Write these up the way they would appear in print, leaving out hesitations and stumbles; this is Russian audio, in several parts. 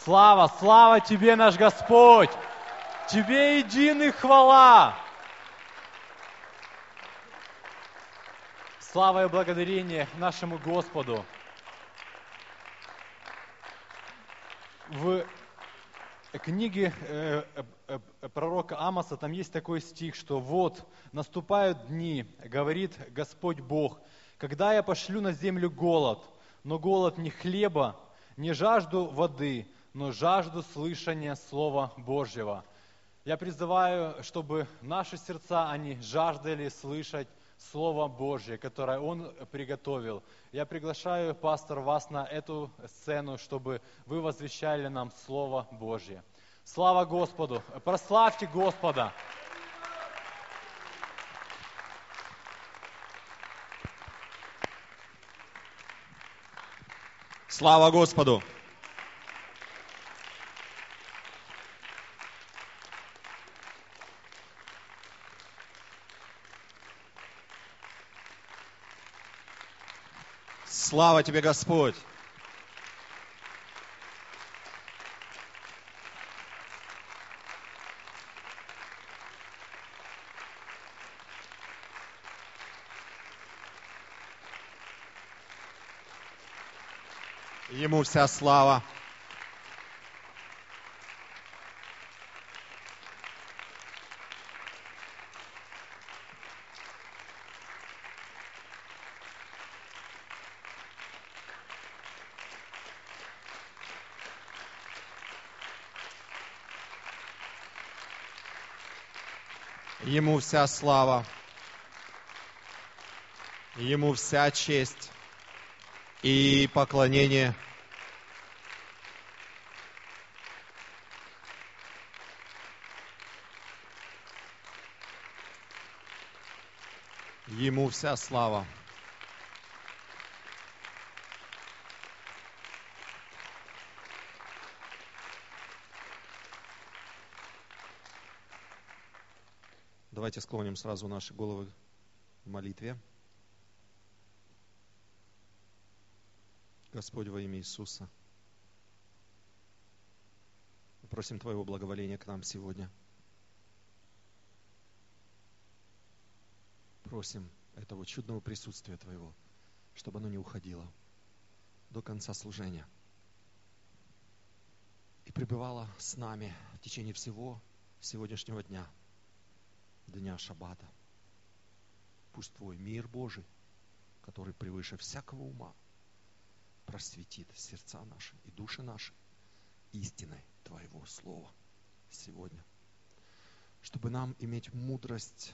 Слава, слава Тебе, наш Господь! Тебе единый хвала! Слава и благодарение нашему Господу! В книге пророка Амоса там есть такой стих, что вот наступают дни, говорит Господь Бог, когда я пошлю на землю голод, но голод не хлеба, не жажду воды, но жажду слышания Слова Божьего. Я призываю, чтобы наши сердца, они жаждали слышать Слово Божье, которое Он приготовил. Я приглашаю, пастор, вас на эту сцену, чтобы вы возвещали нам Слово Божье. Слава Господу! Прославьте Господа! Слава Господу! Слава Тебе, Господь! Ему вся слава. Ему вся слава. Ему вся честь и поклонение. Ему вся слава. Давайте склоним сразу наши головы в молитве. Господь, во имя Иисуса, мы просим Твоего благоволения к нам сегодня. Просим этого чудного присутствия Твоего, чтобы оно не уходило до конца служения и пребывало с нами в течение всего сегодняшнего дня, дня Шаббата. Пусть Твой мир Божий, который превыше всякого ума, просветит сердца наши и души наши истиной Твоего Слова сегодня. Чтобы нам иметь мудрость,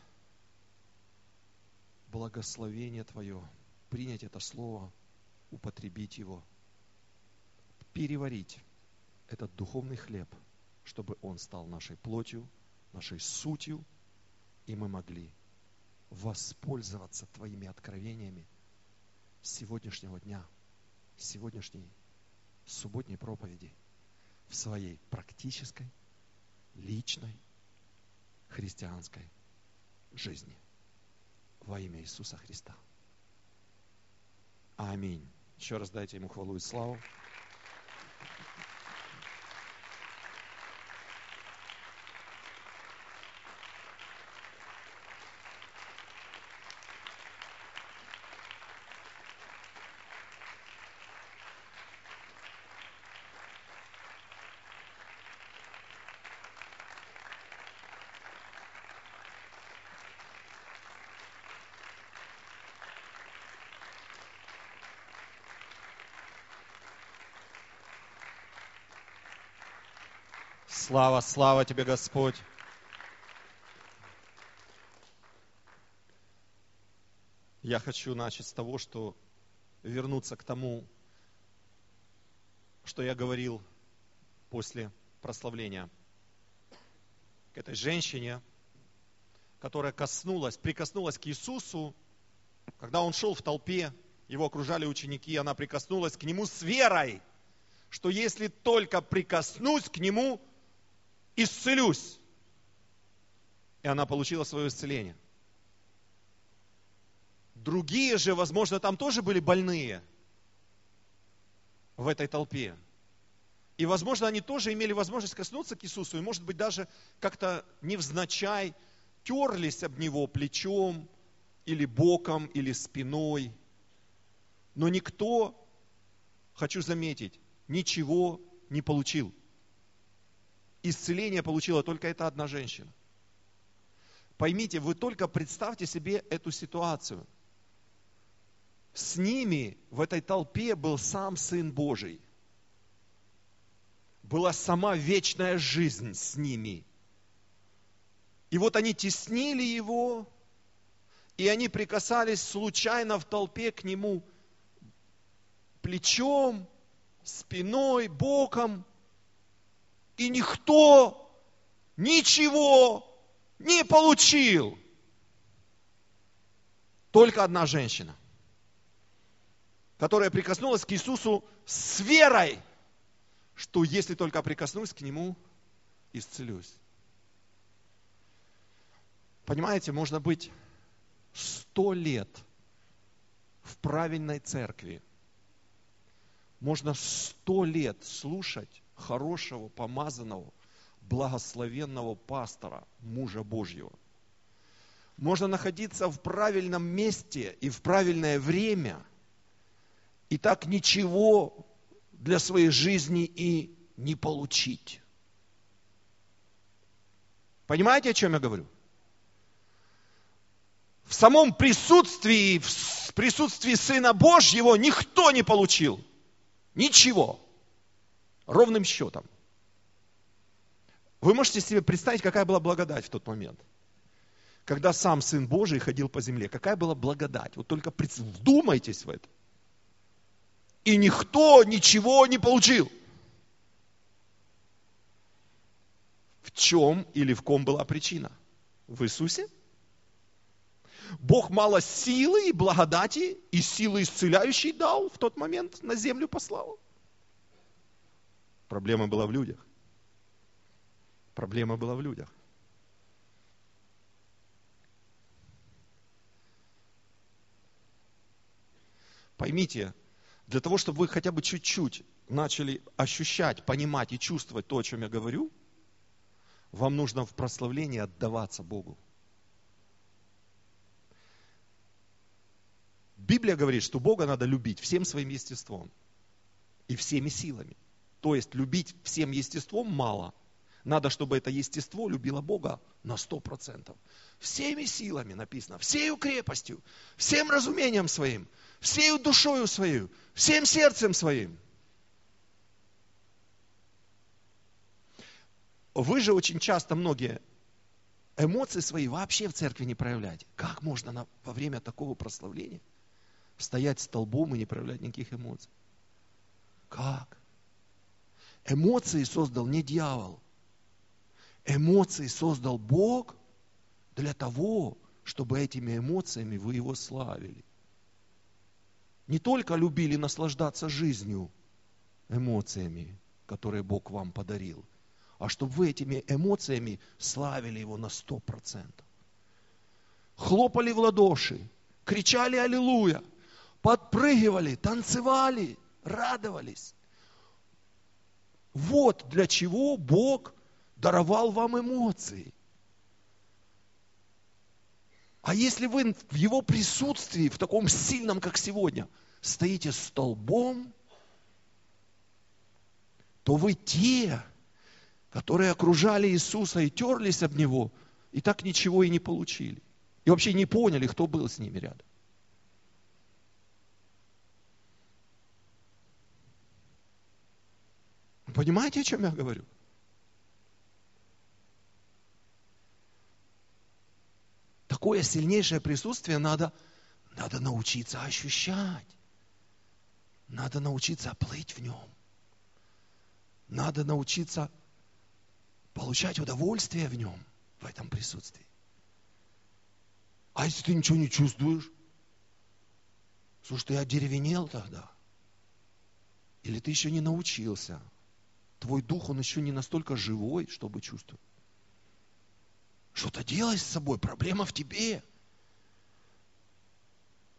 благословение Твое, принять это Слово, употребить его, переварить этот духовный хлеб, чтобы он стал нашей плотью, нашей сутью, и мы могли воспользоваться Твоими откровениями сегодняшнего дня, сегодняшней субботней проповеди в своей практической, личной, христианской жизни. Во имя Иисуса Христа. Аминь. Еще раз дайте Ему хвалу и славу. Слава, слава Тебе, Господь. Я хочу начать с того, что вернуться к тому, что я говорил после прославления. К этой женщине, которая прикоснулась к Иисусу, когда Он шел в толпе, Его окружали ученики, она прикоснулась к Нему с верой, что если только прикоснусь к Нему, исцелюсь. И она получила свое исцеление. Другие же, возможно, там тоже были больные в этой толпе. И, возможно, они тоже имели возможность коснуться к Иисусу, и, может быть, даже как-то невзначай терлись об Него плечом, или боком, или спиной. Но никто, хочу заметить, ничего не получил. Исцеление получила только эта одна женщина. Поймите, вы только представьте себе эту ситуацию. С ними в этой толпе был сам Сын Божий. Была сама вечная жизнь с ними. И вот они теснили Его, и они прикасались случайно в толпе к Нему плечом, спиной, боком. И никто ничего не получил. Только одна женщина, которая прикоснулась к Иисусу с верой, что если только прикоснусь к Нему, исцелюсь. Понимаете, можно быть 100 лет в правильной церкви. Можно 100 лет слушать хорошего, помазанного, благословенного пастора, мужа Божьего. Можно находиться в правильном месте и в правильное время, и так ничего для своей жизни и не получить. Понимаете, о чем я говорю? В самом присутствии, в присутствии Сына Божьего никто не получил. Ничего. Ровным счетом. Вы можете себе представить, какая была благодать в тот момент? Когда сам Сын Божий ходил по земле. Какая была благодать? Вот только вдумайтесь в это. И никто ничего не получил. В чем или в ком была причина? В Иисусе? Бог мало силы и благодати, и силы исцеляющей дал в тот момент, на землю послал. Проблема была в людях. Проблема была в людях. Поймите, для того, чтобы вы хотя бы чуть-чуть начали ощущать, понимать и чувствовать то, о чем я говорю, вам нужно в прославлении отдаваться Богу. Библия говорит, что Бога надо любить всем своим естеством и всеми силами. То есть любить всем естеством мало. Надо, чтобы это естество любило Бога на 100%. Всеми силами написано, всею крепостью, всем разумением своим, всею душою своей, всем сердцем своим. Вы же очень часто многие эмоции свои вообще в церкви не проявляете. Как можно во время такого прославления стоять столбом и не проявлять никаких эмоций? Как? Эмоции создал не дьявол. Эмоции создал Бог для того, чтобы этими эмоциями вы Его славили. Не только любили наслаждаться жизнью эмоциями, которые Бог вам подарил, а чтобы вы этими эмоциями славили Его на 100%. Хлопали в ладоши, кричали «Аллилуйя», подпрыгивали, танцевали, радовались. Вот для чего Бог даровал вам эмоции. А если вы в Его присутствии, в таком сильном, как сегодня, стоите столбом, то вы те, которые окружали Иисуса и терлись об Него, и так ничего и не получили. И вообще не поняли, кто был с ними рядом. Понимаете, о чем я говорю? Такое сильнейшее присутствие надо научиться ощущать. Надо научиться плыть в нем. Надо научиться получать удовольствие в нем, в этом присутствии. А если ты ничего не чувствуешь? Слушай, ты одеревенел тогда? Или ты еще не научился? Твой дух, он еще не настолько живой, чтобы чувствовать. Что-то делай с собой, проблема в тебе.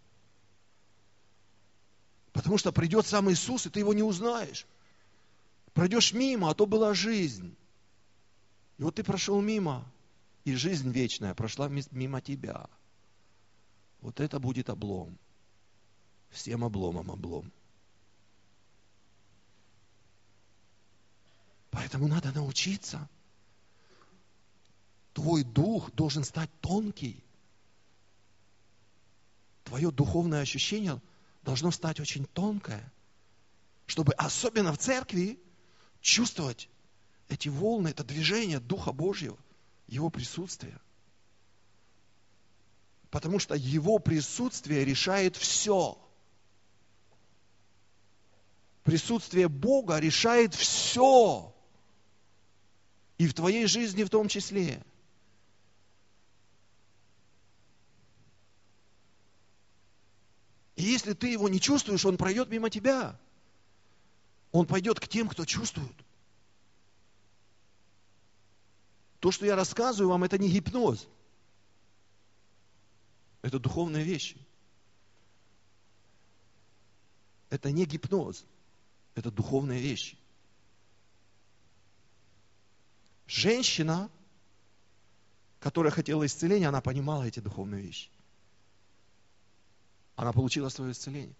Потому что придет сам Иисус, и ты его не узнаешь. Пройдешь мимо, а то была жизнь. И вот ты прошел мимо, и жизнь вечная прошла мимо тебя. Вот это будет облом. Всем обломом облом. Поэтому надо научиться. Твой дух должен стать тонкий. Твое духовное ощущение должно стать очень тонкое, чтобы особенно в церкви чувствовать эти волны, это движение Духа Божьего, Его присутствия. Потому что Его присутствие решает все. Присутствие Бога решает все. И в твоей жизни в том числе. И если ты его не чувствуешь, он пройдет мимо тебя. Он пойдет к тем, кто чувствует. То, что я рассказываю вам, это не гипноз. Это духовные вещи. Это не гипноз. Это духовные вещи. Женщина, которая хотела исцеления, она понимала эти духовные вещи. Она получила свое исцеление.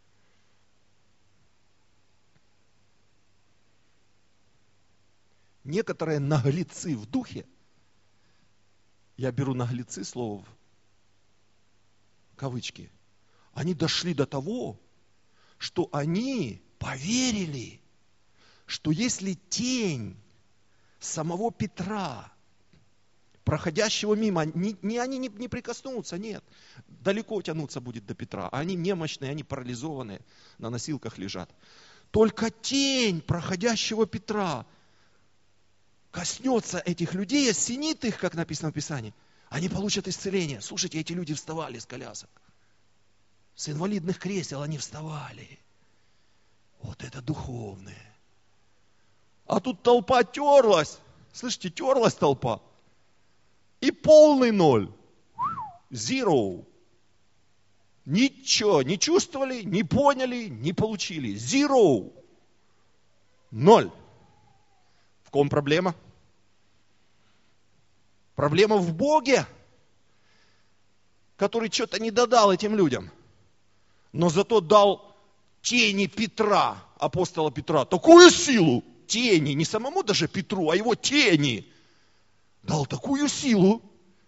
Некоторые наглецы в духе, я беру наглецы слово в кавычки, они дошли до того, что они поверили, что если тень самого Петра, проходящего мимо, они не прикоснутся, нет. Далеко тянуться будет до Петра. Они немощные, они парализованные, на носилках лежат. Только тень проходящего Петра коснется этих людей, осенит их, как написано в Писании. Они получат исцеление. Слушайте, эти люди вставали с колясок. С инвалидных кресел они вставали. Вот это духовное. А тут толпа терлась. Слышите, терлась толпа. И полный ноль. Zero. Ничего не чувствовали, не поняли, не получили. Zero. Ноль. В ком проблема? Проблема в Боге, который что-то не додал этим людям. Но зато дал тени Петра, апостола Петра, такую силу. Тени, не самому даже Петру, а его тени. Дал такую силу,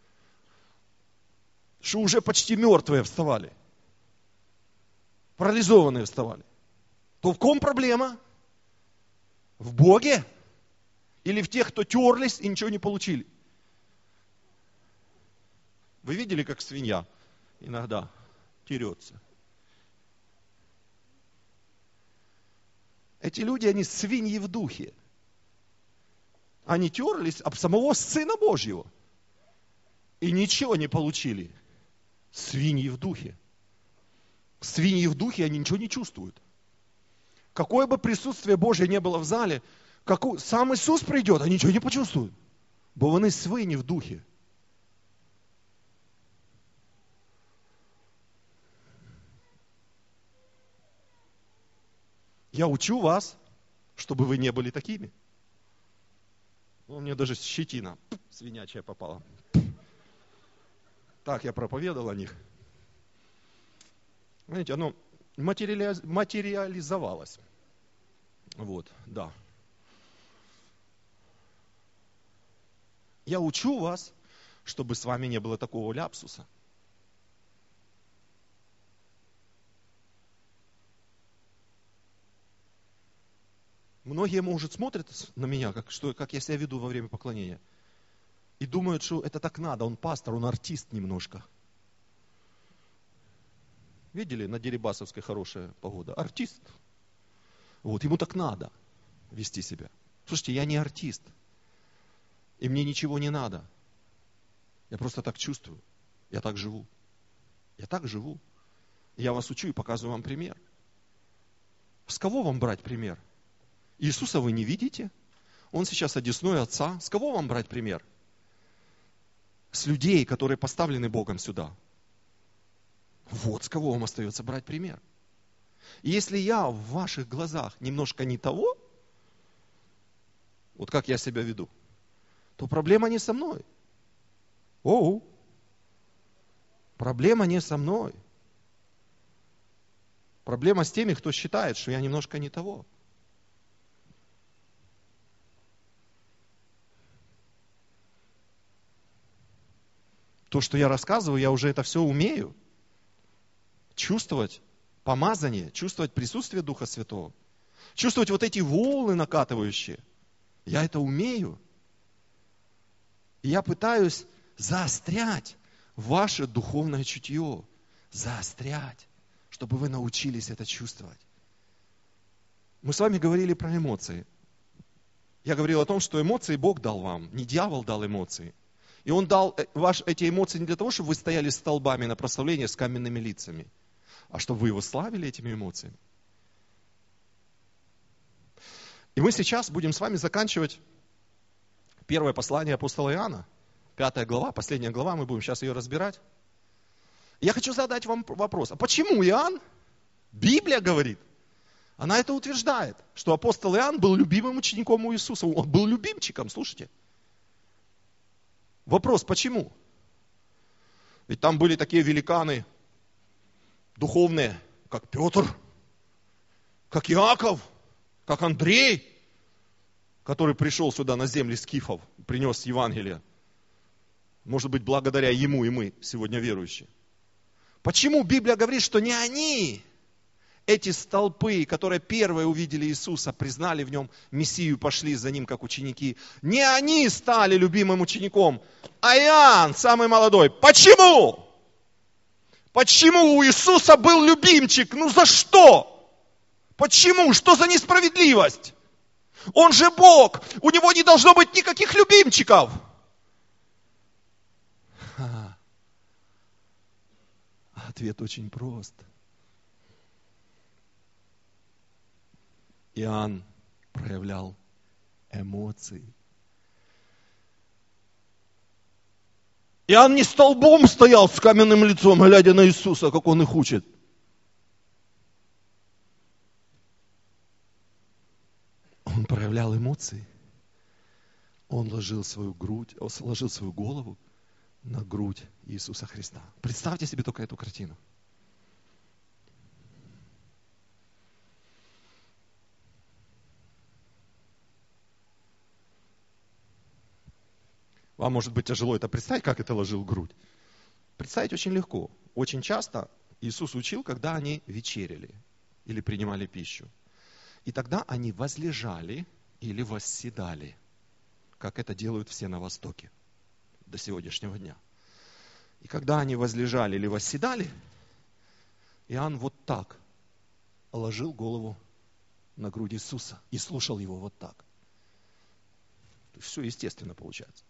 что уже почти мертвые вставали. Парализованные вставали. То в ком проблема? В Боге? Или в тех, кто терлись и ничего не получили? Вы видели, как свинья иногда терется? Эти люди, они свиньи в духе. Они терлись об самого Сына Божьего. И ничего не получили. Свиньи в духе. Свиньи в духе, они ничего не чувствуют. Какое бы присутствие Божье не было в зале, сам Иисус придет, они ничего не почувствуют. Бо вони свині в духе. Я учу вас, чтобы вы не были такими. У меня даже щетина свинячая попала. Так я проповедовал о них. Знаете, оно материализовалось. Вот, да. Я учу вас, чтобы с вами не было такого ляпсуса. Многие, может, смотрят на меня, как я себя веду во время поклонения, и думают, что это так надо, он пастор, он артист немножко. Видели, на Дерибасовской хорошая погода? Артист. Вот, ему так надо вести себя. Слушайте, я не артист, и мне ничего не надо. Я просто так чувствую, я так живу. Я так живу. Я вас учу и показываю вам пример. С кого вам брать пример? Иисуса вы не видите. Он сейчас одесной Отца. С кого вам брать пример? С людей, которые поставлены Богом сюда. Вот с кого вам остается брать пример. И если я в ваших глазах немножко не того, вот как я себя веду, то проблема не со мной. Проблема не со мной. Проблема с теми, кто считает, что я немножко не того. То, что я рассказываю, я уже это все умею. Чувствовать помазание, чувствовать присутствие Духа Святого. Чувствовать вот эти волны накатывающие. Я это умею. И я пытаюсь заострять ваше духовное чутье. Заострять, чтобы вы научились это чувствовать. Мы с вами говорили про эмоции. Я говорил о том, что эмоции Бог дал вам, не дьявол дал эмоции. И Он дал эти эмоции не для того, чтобы вы стояли столбами на прославлении с каменными лицами, а чтобы вы Его славили этими эмоциями. И мы сейчас будем с вами заканчивать первое послание апостола Иоанна, 5 глава, последняя глава, мы будем сейчас ее разбирать. Я хочу задать вам вопрос, а почему Иоанн, Библия говорит, она это утверждает, что апостол Иоанн был любимым учеником у Иисуса, он был любимчиком, слушайте. Вопрос, почему? Ведь там были такие великаны духовные, как Петр, как Иаков, как Андрей, который пришел сюда на земли скифов, принес Евангелие. Может быть, благодаря ему и мы сегодня верующие. Почему Библия говорит, что не они, эти столпы, которые первые увидели Иисуса, признали в нем Мессию, пошли за ним как ученики, не они стали любимым учеником, а Иоанн, самый молодой. Почему? Почему у Иисуса был любимчик? Ну за что? Почему? Что за несправедливость? Он же Бог, у него не должно быть никаких любимчиков. Ответ очень прост. Иоанн проявлял эмоции. Иоанн не столбом стоял с каменным лицом, глядя на Иисуса, как он их учит. Он проявлял эмоции. Он ложил свою голову на грудь Иисуса Христа. Представьте себе только эту картину. Вам может быть тяжело это представить, как это ложил грудь. Представить очень легко. Очень часто Иисус учил, когда они вечеряли или принимали пищу. И тогда они возлежали или восседали, как это делают все на Востоке до сегодняшнего дня. И когда они возлежали или восседали, Иоанн вот так ложил голову на грудь Иисуса и слушал его вот так. То есть все естественно получается.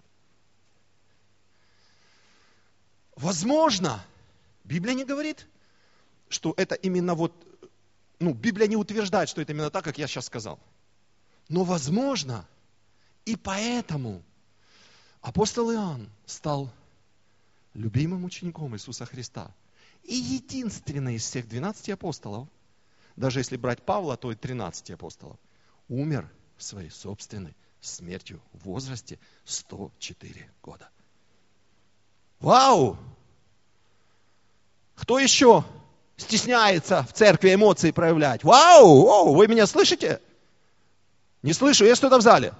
Возможно, Библия не говорит, что это именно Библия не утверждает, что это именно так, как я сейчас сказал. Но возможно, и поэтому апостол Иоанн стал любимым учеником Иисуса Христа. И единственный из всех 12 апостолов, даже если брать Павла, то и 13 апостолов, умер своей собственной смертью в возрасте 104 года. Вау! Кто еще стесняется в церкви эмоции проявлять? Вау! Вы меня слышите? Не слышу, есть кто-то в зале?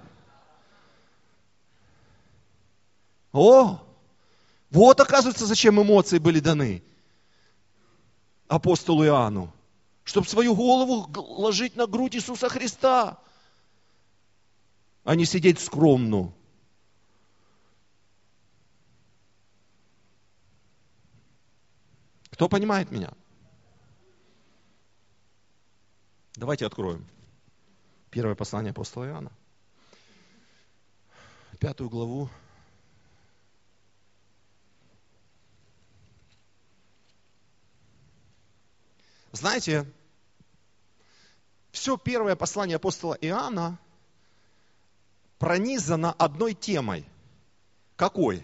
Вот оказывается, зачем эмоции были даны апостолу Иоанну. Чтобы свою голову ложить на грудь Иисуса Христа, а не сидеть скромно. Кто понимает меня? Давайте откроем. Первое послание апостола Иоанна. 5 главу. Знаете, все первое послание апостола Иоанна пронизано одной темой. Какой?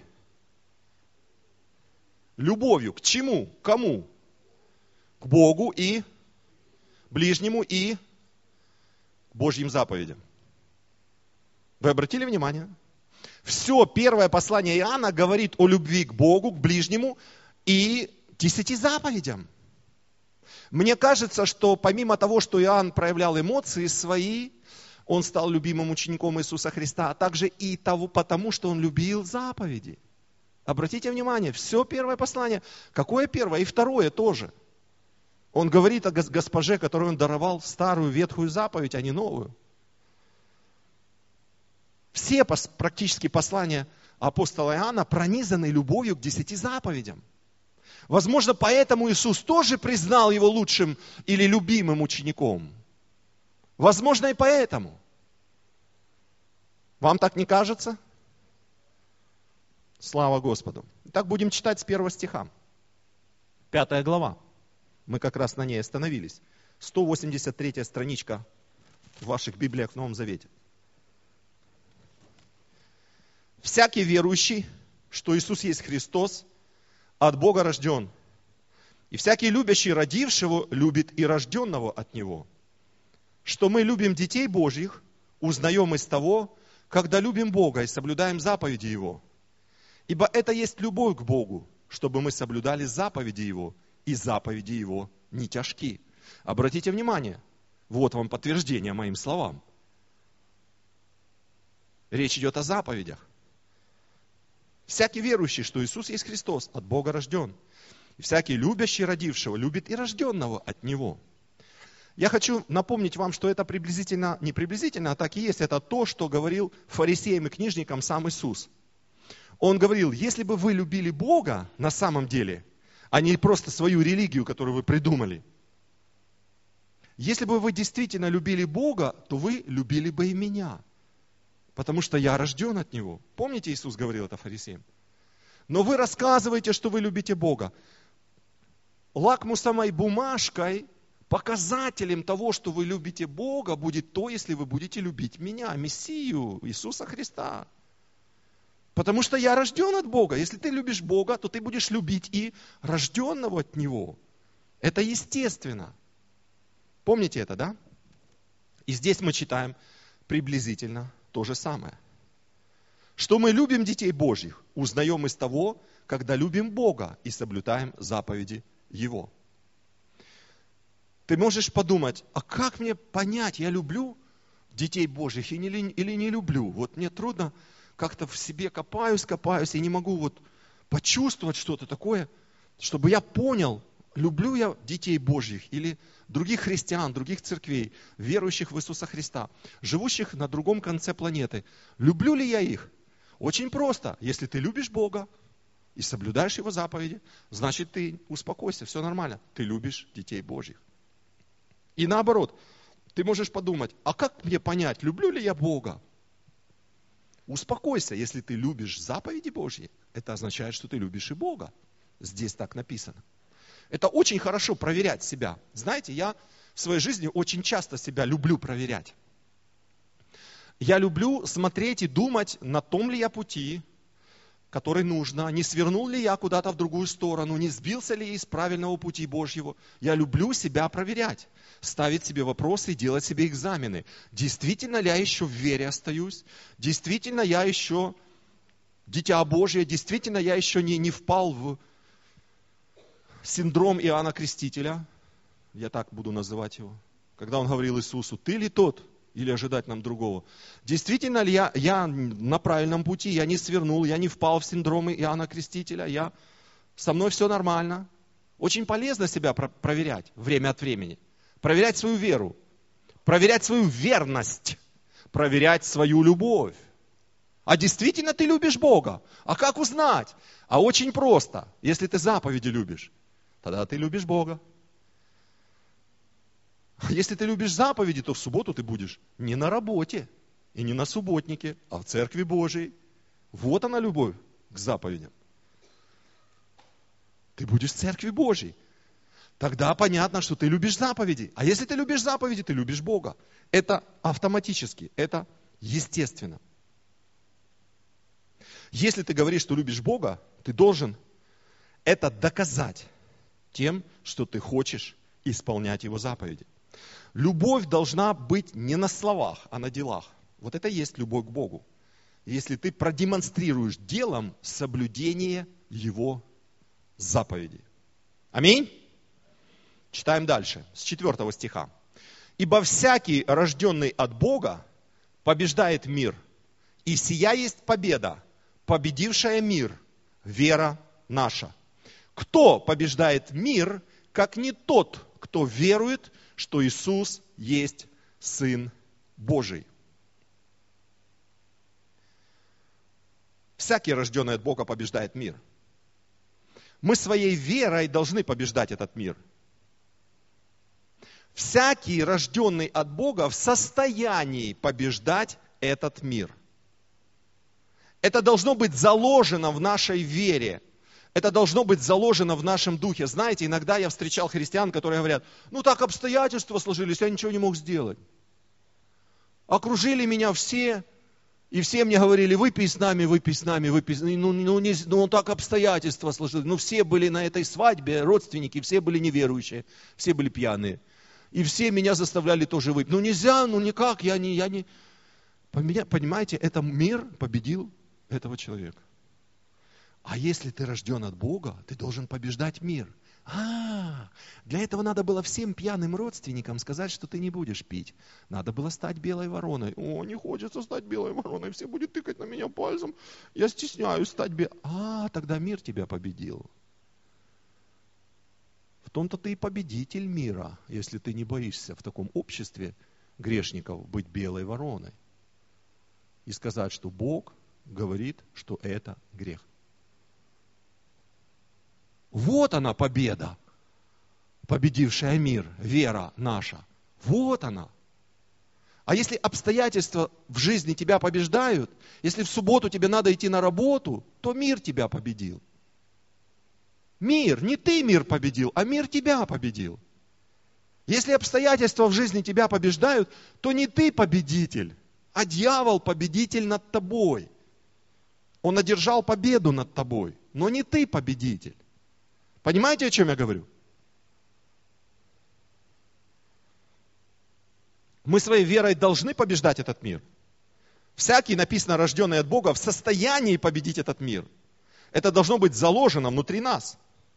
Любовью. К чему? К кому? К Богу и ближнему и к Божьим заповедям. В Вы обратили внимание? Все первое послание Иоанна говорит о любви к Богу, к ближнему и 10 заповедям. Мне кажется, что помимо того, что Иоанн проявлял эмоции свои, он стал любимым учеником Иисуса Христа, а также и потому, что он любил заповеди. Обратите внимание, все первое послание. Какое первое? И второе тоже. Он говорит о госпоже, которой он даровал старую ветхую заповедь, а не новую. Все практически послания апостола Иоанна пронизаны любовью к 10 заповедям. Возможно, поэтому Иисус тоже признал его лучшим или любимым учеником. Возможно, и поэтому. Вам так не кажется? Слава Господу. Итак, будем читать с 1 стиха. 5 глава. Мы как раз на ней остановились. 183 страничка в ваших Библиях в Новом Завете. Всякий верующий, что Иисус есть Христос, от Бога рожден. И всякий любящий родившего любит и рожденного от Него. Что мы любим детей Божьих, узнаем из того, когда любим Бога и соблюдаем заповеди Его. Ибо это есть любовь к Богу, чтобы мы соблюдали заповеди Его, и заповеди Его не тяжки. Обратите внимание, вот вам подтверждение моим словам. Речь идет о заповедях. Всякий верующий, что Иисус есть Христос, от Бога рожден. И всякий любящий родившего любит и рожденного от Него. Я хочу напомнить вам, что это приблизительно, не приблизительно, а так и есть. Это то, что говорил фарисеям и книжникам сам Иисус. Он говорил, если бы вы любили Бога на самом деле, а не просто свою религию, которую вы придумали, если бы вы действительно любили Бога, то вы любили бы и меня. Потому что я рожден от Него. Помните, Иисус говорил это фарисеям? Но вы рассказываете, что вы любите Бога. Лакмусовой бумажкой, показателем того, что вы любите Бога, будет то, если вы будете любить меня, Мессию, Иисуса Христа. Потому что я рожден от Бога. Если ты любишь Бога, то ты будешь любить и рожденного от Него. Это естественно. Помните это, да? И здесь мы читаем приблизительно то же самое. Что мы любим детей Божьих, узнаем из того, когда любим Бога и соблюдаем заповеди Его. Ты можешь подумать, а как мне понять, я люблю детей Божьих или не люблю? Вот мне трудно, как-то в себе копаюсь, и не могу вот почувствовать что-то такое, чтобы я понял, люблю я детей Божьих или других христиан, других церквей, верующих в Иисуса Христа, живущих на другом конце планеты. Люблю ли я их? Очень просто. Если ты любишь Бога и соблюдаешь Его заповеди, значит ты успокойся, все нормально. Ты любишь детей Божьих. И наоборот, ты можешь подумать, а как мне понять, люблю ли я Бога? Успокойся, если ты любишь заповеди Божьи, это означает, что ты любишь и Бога. Здесь так написано. Это очень хорошо проверять себя. Знаете, я в своей жизни очень часто себя люблю проверять. Я люблю смотреть и думать, на том ли я пути, который нужно, не свернул ли я куда-то в другую сторону, не сбился ли я из правильного пути Божьего. Я люблю себя проверять, ставить себе вопросы и делать себе экзамены. Действительно ли я еще в вере остаюсь? Действительно я еще дитя Божие? Действительно я еще не впал в синдром Иоанна Крестителя? Я так буду называть его. Когда он говорил Иисусу, ты ли тот? Или ожидать нам другого? Действительно ли я на правильном пути, я не свернул, я не впал в синдром Иоанна Крестителя, со мной все нормально. Очень полезно себя проверять время от времени. Проверять свою веру, проверять свою верность, проверять свою любовь. А действительно ты любишь Бога? А как узнать? А очень просто. Если ты заповеди любишь, тогда ты любишь Бога. Если ты любишь заповеди, то в субботу ты будешь не на работе и не на субботнике, а в Церкви Божией. Вот она любовь к заповедям. Ты будешь в Церкви Божией. Тогда понятно, что ты любишь заповеди. А если ты любишь заповеди, ты любишь Бога. Это автоматически, это естественно. Если ты говоришь, что любишь Бога, ты должен это доказать тем, что ты хочешь исполнять Его заповеди. Любовь должна быть не на словах, а на делах. Вот это и есть любовь к Богу. Если ты продемонстрируешь делом соблюдение Его заповедей. Аминь? Читаем дальше, с 4 стиха. «Ибо всякий, рожденный от Бога, побеждает мир, и сия есть победа, победившая мир, вера наша. Кто побеждает мир, как не тот, кто верует, что Иисус есть Сын Божий?» Всякий, рожденный от Бога, побеждает мир. Мы своей верой должны побеждать этот мир. Всякий, рожденный от Бога, в состоянии побеждать этот мир. Это должно быть заложено в нашей вере. Это должно быть заложено в нашем духе. Знаете, иногда я встречал христиан, которые говорят: ну так обстоятельства сложились, я ничего не мог сделать. Окружили меня все, и все мне говорили: выпей с нами, выпей с нами, выпей с нами. Ну так обстоятельства сложились. Ну все были на этой свадьбе, родственники, все были неверующие, все были пьяные. И все меня заставляли тоже выпить. Ну нельзя, ну никак, я не... Понимаете, это мир победил этого человека. А если ты рожден от Бога, ты должен побеждать мир. Для этого надо было всем пьяным родственникам сказать, что ты не будешь пить. Надо было стать белой вороной. О, не хочется стать белой вороной, все будут тыкать на меня пальцем. Я стесняюсь стать белой. Тогда мир тебя победил. В том-то ты и победитель мира, если ты не боишься в таком обществе грешников быть белой вороной. И сказать, что Бог говорит, что это грех. Вот она победа, победившая мир, вера наша. Вот она. А если обстоятельства в жизни тебя побеждают, если в субботу тебе надо идти на работу, то мир тебя победил. Мир, не ты мир победил, а мир тебя победил. Если обстоятельства в жизни тебя побеждают, то не ты победитель, а дьявол победитель над тобой. Он одержал победу над тобой, но не ты победитель. Понимаете, о чем я говорю? Мы своей верой должны побеждать этот мир. Всякий, написано, рожденный от Бога, в состоянии победить этот мир. Это должно быть заложено внутри нас.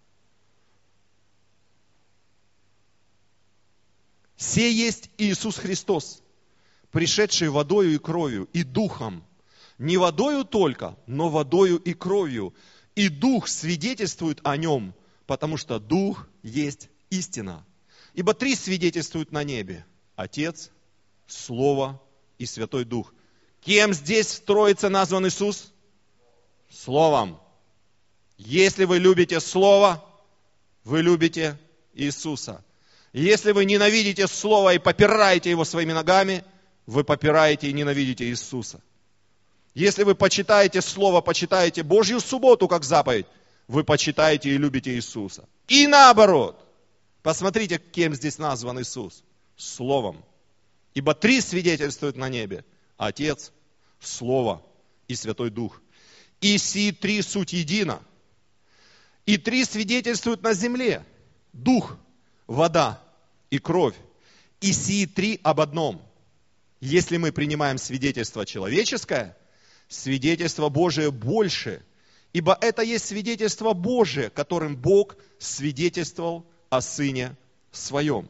«Се есть Иисус Христос, пришедший водою и кровью, и духом, не водою только, но водою и кровью, и дух свидетельствует о нем, потому что дух есть истина. Ибо 3 свидетельствуют на небе: Отец, Слово и Святой Дух». Кем здесь в Троице назван Иисус? Словом. Если вы любите Слово, вы любите Иисуса. Если вы ненавидите Слово и попираете его своими ногами, вы попираете и ненавидите Иисуса. Если вы почитаете Слово, почитаете Божью субботу как заповедь, вы почитаете и любите Иисуса. И наоборот. Посмотрите, кем здесь назван Иисус. Словом. Ибо 3 свидетельствуют на небе: Отец, Слово и Святой Дух. И сии 3 суть едино. И 3 свидетельствуют на земле: Дух, вода и кровь. И сии 3 об одном. Если мы принимаем свидетельство человеческое, свидетельство Божие больше, ибо это есть свидетельство Божие, которым Бог свидетельствовал о Сыне Своем.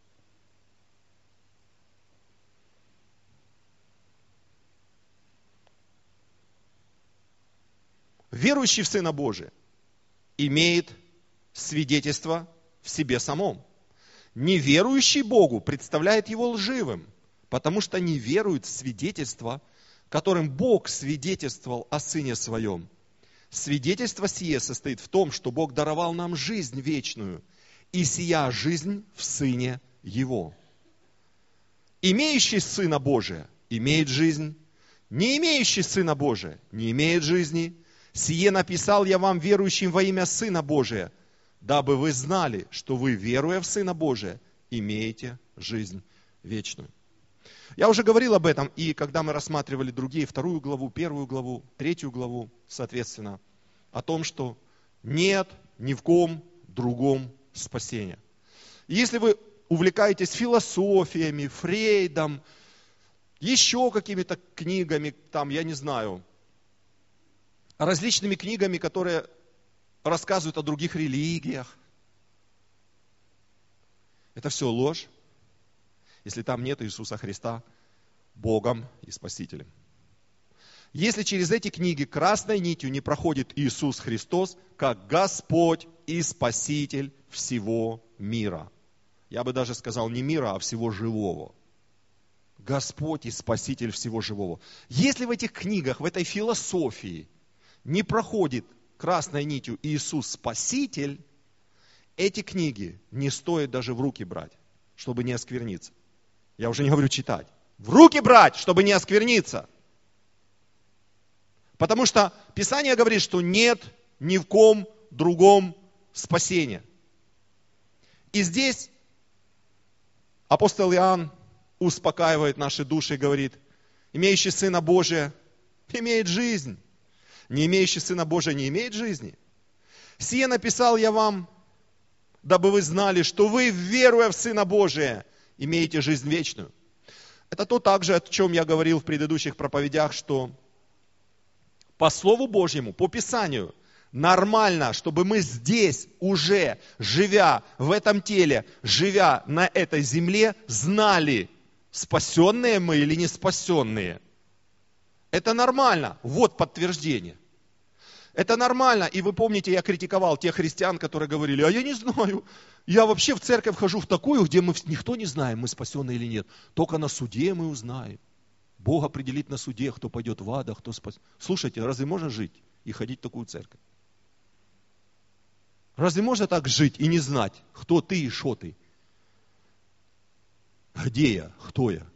Верующий в Сына Божия имеет свидетельство в себе самом. Неверующий Богу представляет его лживым, потому что не верует в свидетельство, которым Бог свидетельствовал о Сыне Своем. Свидетельство сие состоит в том, что Бог даровал нам жизнь вечную, и сия жизнь в Сыне Его. Имеющий Сына Божия имеет жизнь, не имеющий Сына Божия не имеет жизни. Сие написал я вам, верующим во имя Сына Божия, дабы вы знали, что вы, веруя в Сына Божия, имеете жизнь вечную. Я уже говорил об этом, и когда мы рассматривали другие, 2 главу, 1 главу, 3 главу, соответственно, о том, что нет ни в ком другом спасения. Если вы увлекаетесь философиями, Фрейдом, еще какими-то книгами, там, я не знаю, различными книгами, которые рассказывают о других религиях. Это все ложь, если там нет Иисуса Христа Богом и Спасителем. Если через эти книги красной нитью не проходит Иисус Христос, как Господь и Спаситель всего мира. Я бы даже сказал не мира, а всего живого. Господь и Спаситель всего живого. Если в этих книгах, в этой философии не проходит красной нитью Иисус Спаситель, эти книги не стоит даже в руки брать, чтобы не оскверниться. Я уже не говорю читать. В руки брать, чтобы не оскверниться. Потому что Писание говорит, что нет ни в ком другом спасения. И здесь апостол Иоанн успокаивает наши души и говорит, имеющий Сына Божия имеет жизнь, не имеющий Сына Божия не имеет жизни. Сие написал я вам, дабы вы знали, что вы, веруя в Сына Божия, имеете жизнь вечную. Это то также, о чем я говорил в предыдущих проповедях, что по Слову Божьему, по Писанию, нормально, чтобы мы здесь уже, живя в этом теле, живя на этой земле, знали, спасенные мы или не спасенные. Это нормально. Вот подтверждение. Это нормально. И вы помните, я критиковал тех христиан, которые говорили, а я не знаю, я вообще в церковь хожу в такую, где мы никто не знаем, мы спасенные или нет. Только на суде мы узнаем. Бог определит на суде, кто пойдет в ад, а кто спасет. Слушайте, разве можно жить и ходить в такую церковь? Разве можно так жить и не знать, кто ты и что ты? Где я? Кто я?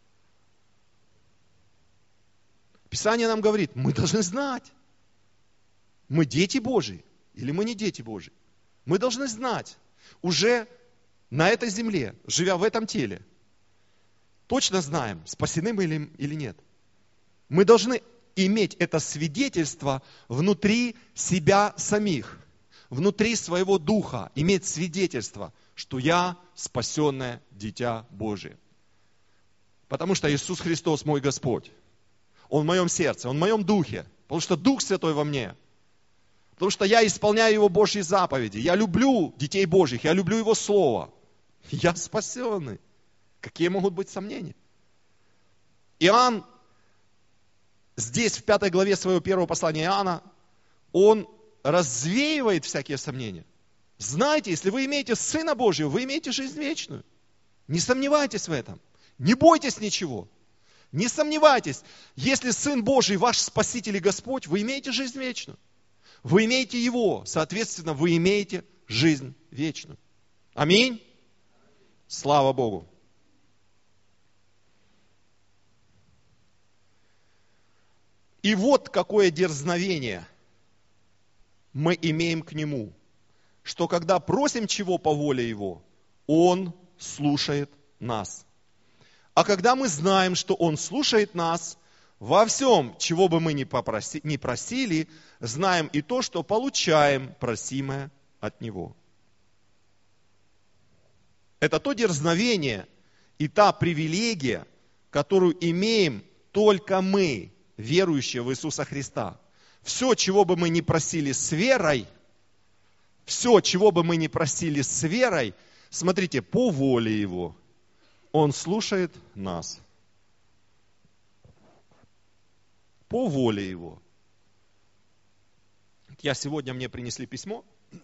Писание нам говорит, мы должны знать. Мы дети Божьи или мы не дети Божьи. Мы должны знать уже на этой земле, живя в этом теле. Точно знаем, спасены мы или нет. Мы должны иметь это свидетельство внутри себя самих, внутри своего духа, иметь свидетельство, что я спасенное дитя Божие. Потому что Иисус Христос мой Господь. Он в моем сердце, Он в моем духе. Потому что Дух Святой во мне. Потому что я исполняю Его Божьи заповеди. Я люблю детей Божьих, я люблю Его Слово. Я спасенный. Какие могут быть сомнения? Иоанн здесь, в 5 главе своего первого послания Иоанна, он развеивает всякие сомнения. Знаете, если вы имеете Сына Божьего, вы имеете жизнь вечную. Не сомневайтесь в этом. Не бойтесь ничего. Не сомневайтесь. Если Сын Божий ваш Спаситель и Господь, вы имеете жизнь вечную. Вы имеете Его, соответственно, вы имеете жизнь вечную. Аминь. Слава Богу. И вот какое дерзновение мы имеем к Нему, что когда просим чего по воле Его, Он слушает нас. А когда мы знаем, что Он слушает нас, во всем, чего бы мы ни просили, знаем и то, что получаем просимое от Него. Это то дерзновение и та привилегия, которую имеем только мы, верующие в Иисуса Христа. Все, чего бы мы ни просили с верой, смотрите, по воле Его, Он слушает нас. По воле Его. Сегодня мне принесли письмо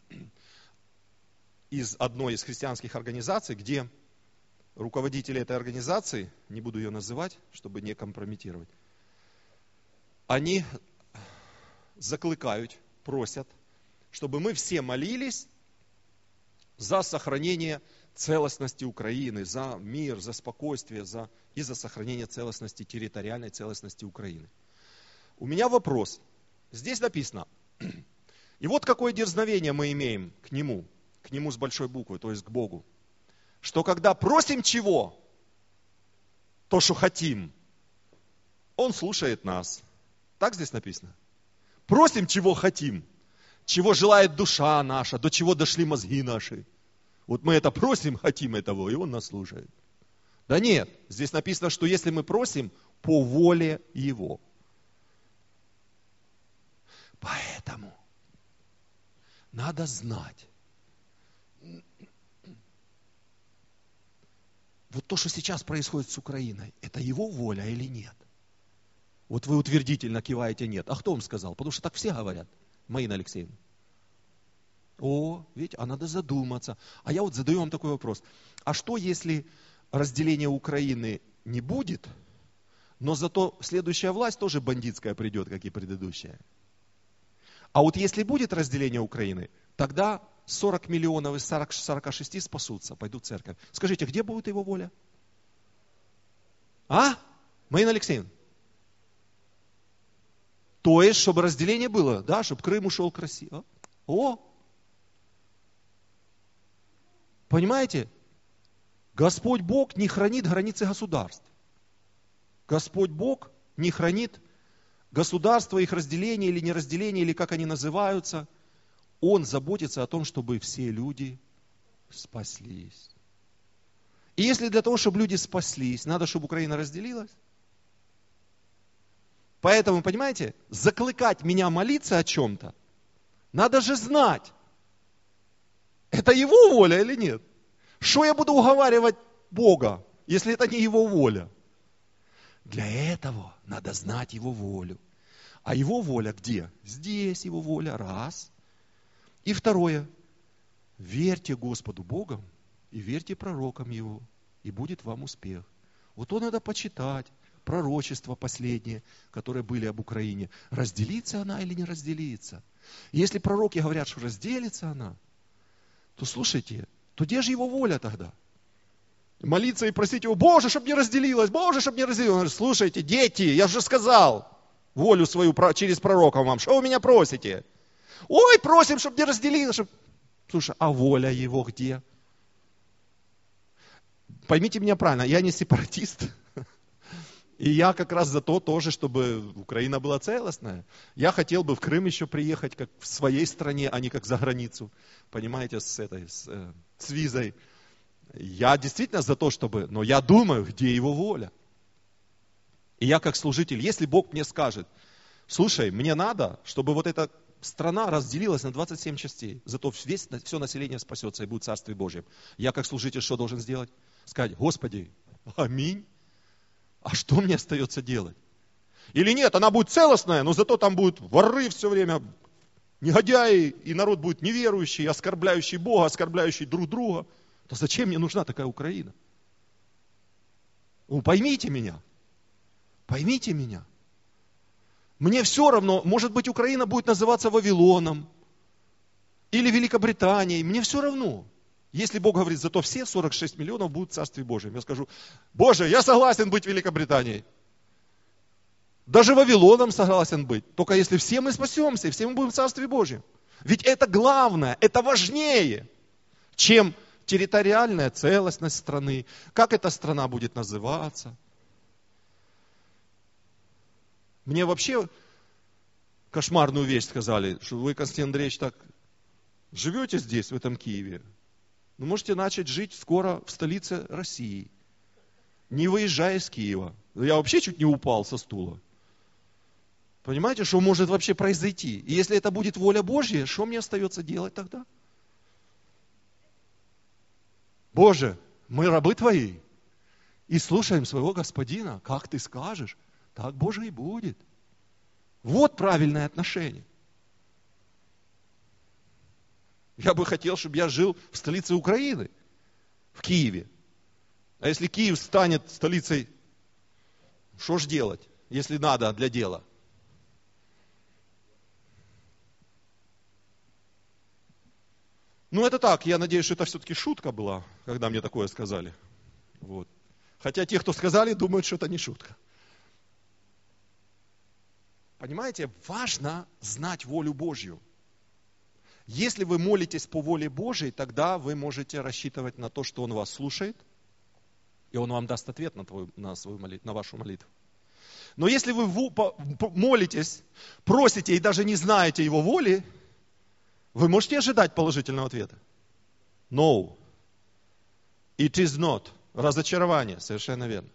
из одной из христианских организаций, где руководители этой организации, не буду ее называть, чтобы не компрометировать, они закликают, просят, чтобы мы все молились за сохранение целостности Украины, за мир, за спокойствие и за сохранение целостности, территориальной целостности Украины. У меня вопрос. Здесь написано, и вот какое дерзновение мы имеем к Нему с большой буквы, то есть к Богу, что когда просим чего, то, что хотим, Он слушает нас. Так здесь написано? Просим, чего хотим, чего желает душа наша, до чего дошли мозги наши. Вот мы это просим, хотим этого, и Он нас слушает. Да нет, здесь написано, что если мы просим по воле Его. Поэтому надо знать. Вот то, что сейчас происходит с Украиной, это Его воля или нет? Вот вы утвердительно киваете нет. А кто вам сказал? Потому что так все говорят. Марина Алексеевна. О, видите, а надо задуматься. А я вот задаю вам такой вопрос. А что, если разделения Украины не будет, но зато следующая власть тоже бандитская придет, как и предыдущая? А вот если будет разделение Украины, тогда 40 миллионов из 46 спасутся, пойдут в церковь. Скажите, где будет Его воля? А? Марина Алексеевна? То есть, чтобы разделение было, да, чтобы Крым ушел красиво. О! Понимаете? Господь Бог не хранит границы государств. Господь Бог не хранит государства, их разделение или неразделение, или как они называются. Он заботится о том, чтобы все люди спаслись. И если для того, чтобы люди спаслись, надо, чтобы Украина разделилась. Поэтому, понимаете, закликать меня молиться о чем-то, надо же знать, это Его воля или нет. Что я буду уговаривать Бога, если это не Его воля? Для этого надо знать Его волю. А Его воля где? Здесь Его воля, раз. И второе, верьте Господу Богом и верьте пророкам Его, и будет вам успех. Вот то надо почитать. Пророчества последние, которые были об Украине. Разделится она или не разделится? Если пророки говорят, что разделится она, то слушайте, то где же Его воля тогда? Молиться и просить Его, Боже, чтобы не разделилась, Боже, чтобы не разделилась. Он говорит, слушайте, дети, я же сказал волю свою через пророка вам, что вы меня просите? Ой, просим, чтобы не разделилась. Слушай, а воля Его где? Поймите меня правильно, я не сепаратист. И я как раз за то тоже, чтобы Украина была целостная. Я хотел бы в Крым еще приехать, как в своей стране, а не как за границу. Понимаете, с визой. Я действительно за то, чтобы... Но я думаю, где Его воля. И я как служитель, если Бог мне скажет, слушай, мне надо, чтобы вот эта страна разделилась на 27 частей, зато все население спасется и будет в Царстве Божьем. Я как служитель что должен сделать? Сказать, Господи, аминь. А что мне остается делать? Или нет, она будет целостная, но зато там будут воры все время, негодяи, и народ будет неверующий, оскорбляющий Бога, оскорбляющий друг друга. То зачем мне нужна такая Украина? Ну, поймите меня. Поймите меня. Мне все равно, может быть, Украина будет называться Вавилоном или Великобританией. Мне все равно. Если Бог говорит, зато все 46 миллионов будут в Царстве Божьем. Я скажу, Боже, я согласен быть Великобританией. Даже Вавилоном согласен быть. Только если все мы спасемся, и все мы будем в Царстве Божьем. Ведь это главное, это важнее, чем территориальная целостность страны. Как эта страна будет называться. Мне вообще кошмарную вещь сказали, что вы, Константин Андреевич, так живете здесь, в этом Киеве. Но можете начать жить скоро в столице России, не выезжая из Киева. Я вообще чуть не упал со стула. Понимаете, что может вообще произойти? И если это будет воля Божья, что мне остается делать тогда? Боже, мы рабы Твои и слушаем своего Господина. Как Ты скажешь, так Боже и будет. Вот правильное отношение. Я бы хотел, чтобы я жил в столице Украины, в Киеве. А если Киев станет столицей, что ж делать, если надо для дела? Ну это так, я надеюсь, что это все-таки шутка была, когда мне такое сказали. Вот. Хотя те, кто сказали, думают, что это не шутка. Понимаете, важно знать волю Божью. Если вы молитесь по воле Божьей, тогда вы можете рассчитывать на то, что Он вас слушает, и Он вам даст ответ на вашу молитву. Но если вы молитесь, просите и даже не знаете Его воли, вы можете ожидать положительного ответа. No, it is not Разочарование, совершенно верно.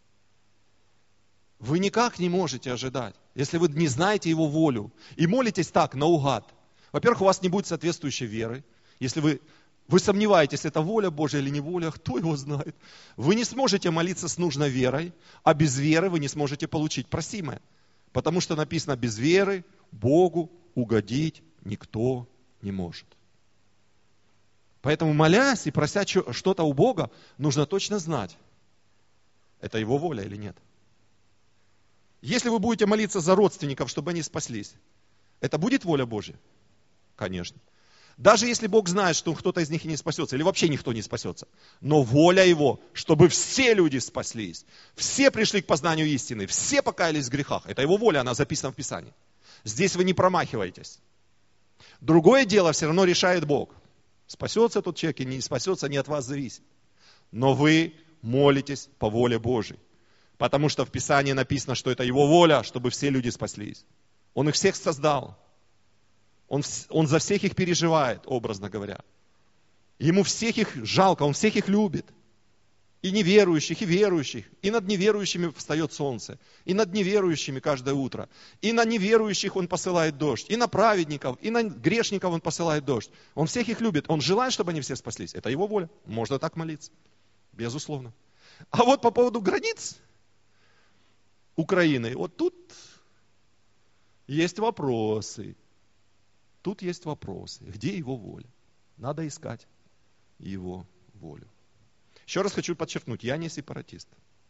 Вы никак не можете ожидать, если вы не знаете Его волю и молитесь так, наугад. Во-первых, у вас не будет соответствующей веры. Если вы сомневаетесь, это воля Божья или не воля, кто его знает. Вы не сможете молиться с нужной верой, а без веры вы не сможете получить просимое. Потому что написано, без веры Богу угодить никто не может. Поэтому, молясь и прося что-то у Бога, нужно точно знать, это Его воля или нет. Если вы будете молиться за родственников, чтобы они спаслись, это будет воля Божья? Конечно. Даже если Бог знает, что кто-то из них и не спасется, или вообще никто не спасется, но воля Его, чтобы все люди спаслись, все пришли к познанию истины, все покаялись в грехах. Это Его воля, она записана в Писании. Здесь вы не промахиваетесь. Другое дело все равно решает Бог. Спасется тот человек или не спасется, не от вас зависит. Но вы молитесь по воле Божьей. Потому что в Писании написано, что это Его воля, чтобы все люди спаслись. Он их всех создал. Он за всех их переживает, образно говоря. Ему всех их жалко, Он всех их любит. И неверующих, и верующих. И над неверующими встает солнце. И над неверующими каждое утро. И на неверующих Он посылает дождь. И на праведников, и на грешников Он посылает дождь. Он всех их любит. Он желает, чтобы они все спаслись. Это Его воля. Можно так молиться. Безусловно. А вот по поводу границ Украины. Вот тут есть вопросы. Тут есть вопросы. Где Его воля? Надо искать Его волю. Еще раз хочу подчеркнуть, я не сепаратист.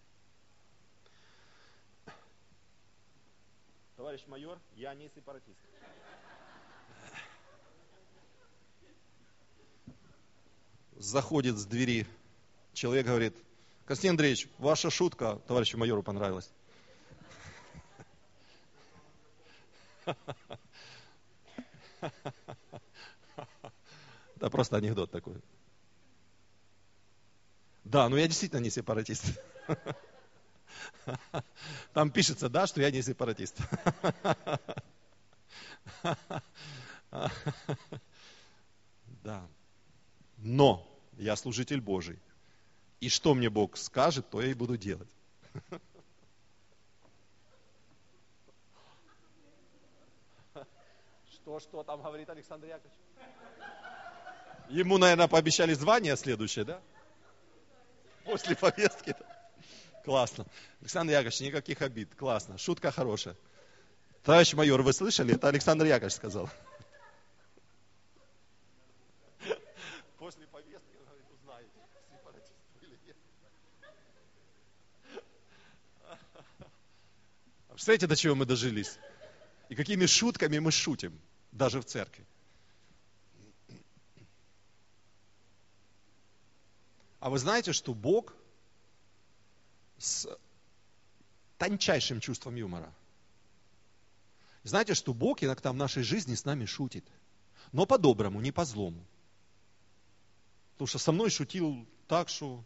Товарищ майор, я не сепаратист. Заходит с двери человек, говорит: Константин Андреевич, ваша шутка товарищу майору понравилась. Да, просто анекдот такой. Да, но я действительно не сепаратист. Там пишется, да, что я не сепаратист. Да. Но я служитель Божий. И что мне Бог скажет, то я и буду делать. Что там говорит Александр Яковлевич? Ему, наверное, пообещали звание следующее, да? После повестки. Классно. Александр Яковлевич, никаких обид. Классно. Шутка хорошая. Товарищ майор, вы слышали? Это Александр Яковлевич сказал. После повестки, он говорит, узнаете, сепаратист или нет. Представляете, до чего мы дожились? И какими шутками мы шутим, даже в церкви. А вы знаете, что Бог с тончайшим чувством юмора. Знаете, что Бог иногда в нашей жизни с нами шутит. Но по-доброму, не по-злому. Потому что со мной шутил так, что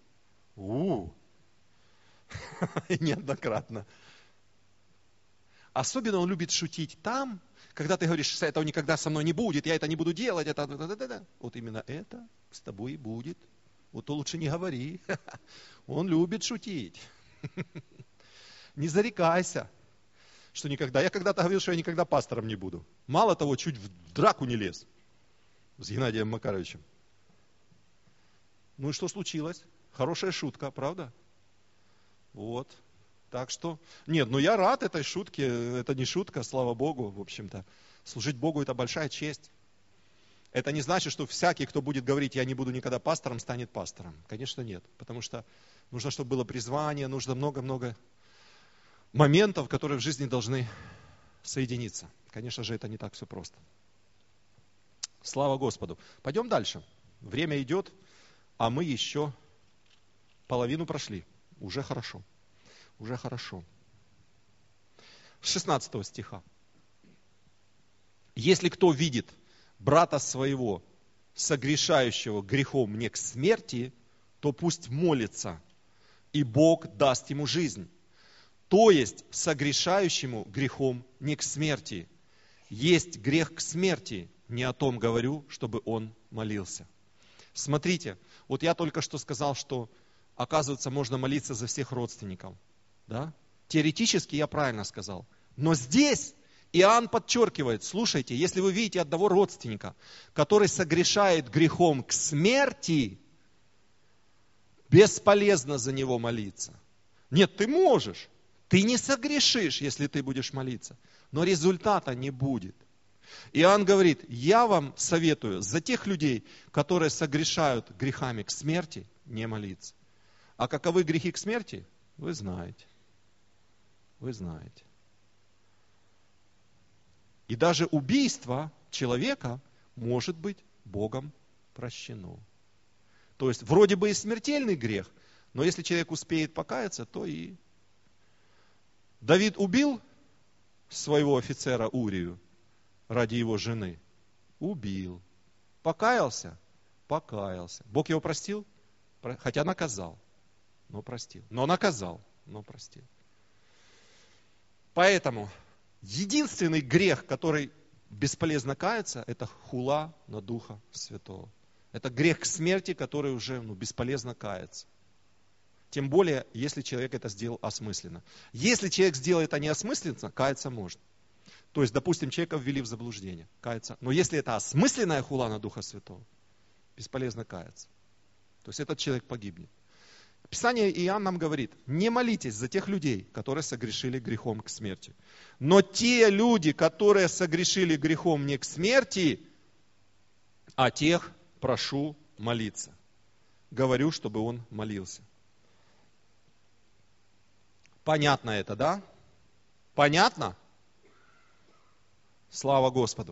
неоднократно. Особенно он любит шутить там, когда ты говоришь, что этого никогда со мной не будет, я это не буду делать. Вот именно это с тобой и будет. Вот то лучше не говори. Он любит шутить. Не зарекайся, что никогда. Я когда-то говорил, что я никогда пастором не буду. Мало того, чуть в драку не лез с Геннадием Макаровичем. Ну и что случилось? Хорошая шутка, правда? Вот. Так что, нет, ну я рад этой шутке. Это не шутка, слава Богу, в общем-то. Служить Богу — это большая честь. Это не значит, что всякий, кто будет говорить, я не буду никогда пастором, станет пастором. Конечно, нет. Потому что нужно, чтобы было призвание, нужно много-много моментов, которые в жизни должны соединиться. Конечно же, это не так все просто. Слава Господу. Пойдем дальше. Время идет, а мы еще половину прошли. Уже хорошо. Уже хорошо. С 16 стиха. Если кто видит брата своего, согрешающего грехом не к смерти, то пусть молится, и Бог даст ему жизнь. То есть согрешающему грехом не к смерти. Есть грех к смерти, не о том говорю, чтобы он молился. Смотрите, вот я только что сказал, что оказывается, можно молиться за всех родственников. Да? Теоретически я правильно сказал. Но здесь Иоанн подчеркивает, слушайте, если вы видите одного родственника, который согрешает грехом к смерти, бесполезно за него молиться. Нет, ты можешь. Ты не согрешишь, если ты будешь молиться. Но результата не будет. Иоанн говорит, я вам советую за тех людей, которые согрешают грехами к смерти, не молиться. А каковы грехи к смерти, вы знаете. Вы знаете. И даже убийство человека может быть Богом прощено. То есть вроде бы и смертельный грех, но если человек успеет покаяться, то и... Давид убил своего офицера Урию ради его жены? Убил. Покаялся? Покаялся. Бог его простил? Хотя наказал, но простил. Но наказал, но простил. Поэтому единственный грех, который бесполезно каяться, это хула на Духа Святого. Это грех к смерти, который уже бесполезно каяться. Тем более, если человек это сделал осмысленно. Если человек сделает это неосмысленно, каяться можно. То есть, допустим, человека ввели в заблуждение, каяться. Но если это осмысленная хула на Духа Святого, бесполезно каяться. То есть этот человек погибнет. Писание Иоанн нам говорит, не молитесь за тех людей, которые согрешили грехом к смерти. Но те люди, которые согрешили грехом не к смерти, о тех прошу молиться. Говорю, чтобы он молился. Понятно это, да? Понятно? Слава Господу.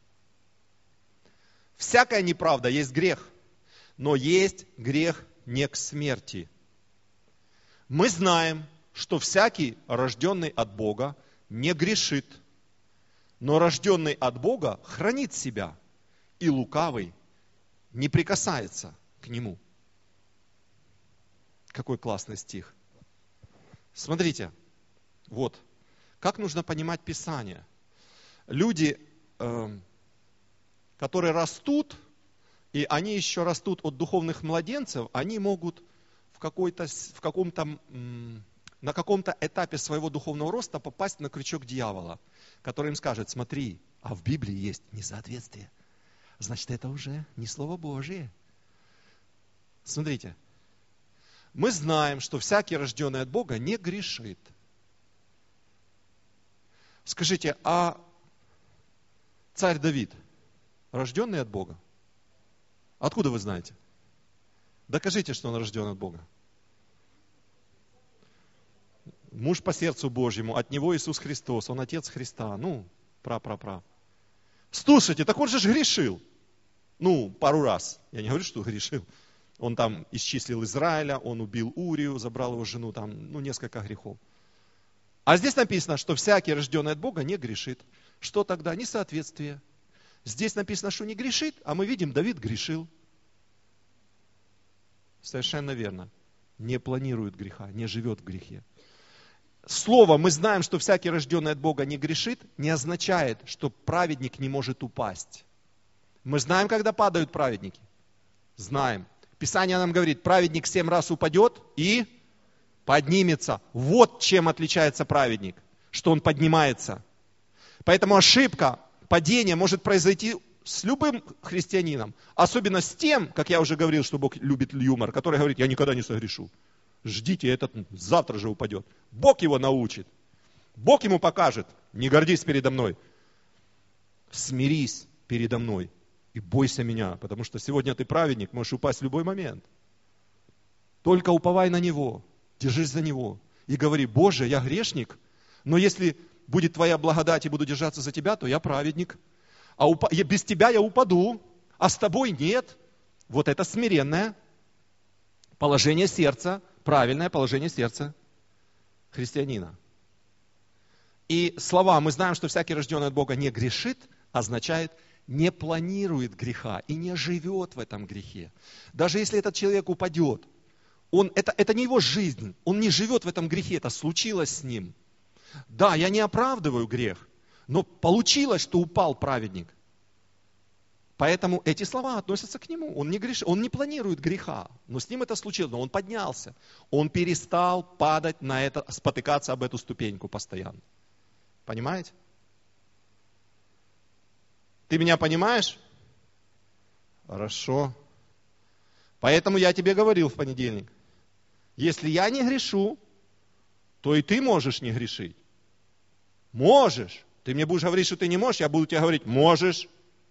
Всякая неправда есть грех, но есть грех не к смерти. Мы знаем, что всякий, рожденный от Бога, не грешит, но рожденный от Бога хранит себя, и лукавый не прикасается к нему. Какой классный стих. Смотрите, вот, как нужно понимать Писание. Люди, которые растут, и они еще растут от духовных младенцев, они могут на каком-то этапе своего духовного роста попасть на крючок дьявола, который им скажет, смотри, а в Библии есть несоответствие. Значит, это уже не Слово Божие. Смотрите, мы знаем, что всякий, рожденный от Бога, не грешит. Скажите, а царь Давид, рожденный от Бога? Откуда вы знаете? Докажите, что он рожден от Бога. Муж по сердцу Божьему, от него Иисус Христос, он отец Христа. Пра. Слушайте, так он же грешил. Пару раз. Я не говорю, что грешил. Он там исчислил Израиля, он убил Урию, забрал его жену, несколько грехов. А здесь написано, что всякий, рожденный от Бога, не грешит. Что тогда? Несоответствие. Здесь написано, что не грешит, а мы видим, Давид грешил. Совершенно верно. Не планирует греха, не живет в грехе. Слово «мы знаем, что всякий, рожденный от Бога, не грешит» не означает, что праведник не может упасть. Мы знаем, когда падают праведники. Знаем. Писание нам говорит, праведник 7 раз упадет и поднимется. Вот чем отличается праведник, что он поднимается. Поэтому ошибка, падение может произойти с любым христианином. Особенно с тем, как я уже говорил, что Бог любит юмор, который говорит, я никогда не согрешу. Ждите, этот завтра же упадет. Бог его научит. Бог ему покажет. Не гордись передо мной. Смирись передо мной и бойся меня, потому что сегодня ты праведник, можешь упасть в любой момент. Только уповай на Него, держись за Него и говори, Боже, я грешник, но если будет Твоя благодать и буду держаться за Тебя, то я праведник. А без Тебя я упаду, а с Тобой нет. Вот это смиренное положение сердца, правильное положение сердца христианина. И слова «мы знаем, что всякий, рожденный от Бога, не грешит» означает не планирует греха и не живет в этом грехе. Даже если этот человек упадет, это не его жизнь, он не живет в этом грехе, это случилось с ним. Да, я не оправдываю грех, но получилось, что упал праведник. Поэтому эти слова относятся к нему. Он не грешит, он не планирует греха. Но с ним это случилось, но он поднялся. Он перестал падать на это, спотыкаться об эту ступеньку постоянно. Понимаете? Ты меня понимаешь? Хорошо. Поэтому я тебе говорил в понедельник. Если я не грешу, то и ты можешь не грешить. Можешь. Ты мне будешь говорить, что ты не можешь, я буду тебе говорить, можешь.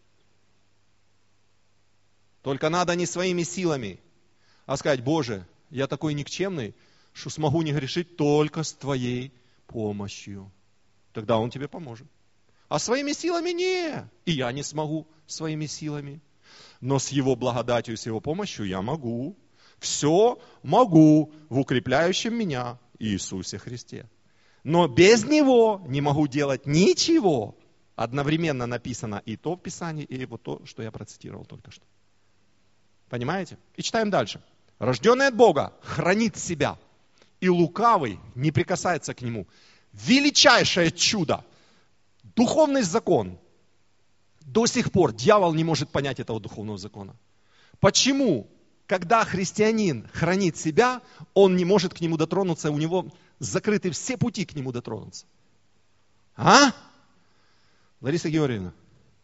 Только надо не своими силами, а сказать, Боже, я такой никчемный, что смогу не грешить только с Твоей помощью. Тогда Он тебе поможет. А своими силами не. И я не смогу своими силами. Но с Его благодатью и с Его помощью я могу. Все могу в укрепляющем меня Иисусе Христе. Но без Него не могу делать ничего. Одновременно написано и то в Писании, и вот то, что я процитировал только что. Понимаете? И читаем дальше. Рожденный от Бога хранит себя, и лукавый не прикасается к нему. Величайшее чудо, духовный закон. До сих пор дьявол не может понять этого духовного закона. Почему, когда христианин хранит себя, он не может к нему дотронуться, у него закрыты все пути к нему дотронуться? А? Лариса Георгиевна.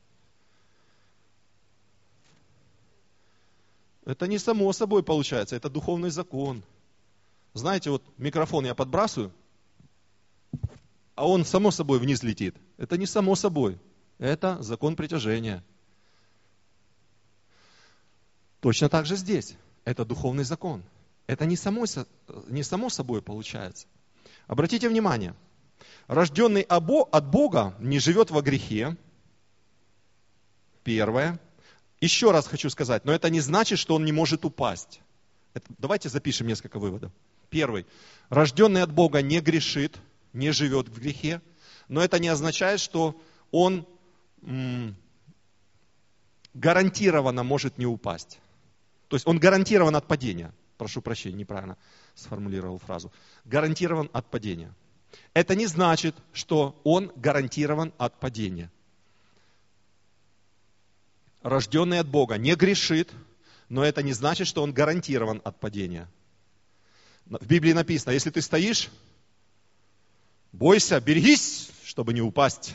Это не само собой получается, это духовный закон. Знаете, вот микрофон я подбрасываю, а он само собой вниз летит. Это не само собой, это закон притяжения. Точно так же здесь. Это духовный закон. Это не само собой получается. Обратите внимание, рожденный от Бога не живет во грехе. Первое. Еще раз хочу сказать, но это не значит, что он не может упасть. Давайте запишем несколько выводов. Первый. Рожденный от Бога не грешит, не живет в грехе, но это не означает, что он гарантированно может не упасть. То есть он гарантирован от падения. Прошу прощения, неправильно сформулировал фразу. Гарантирован от падения. Это не значит, что он гарантирован от падения. Рожденный от Бога не грешит, но это не значит, что он гарантирован от падения. В Библии написано, если ты стоишь, бойся, берегись, чтобы не упасть.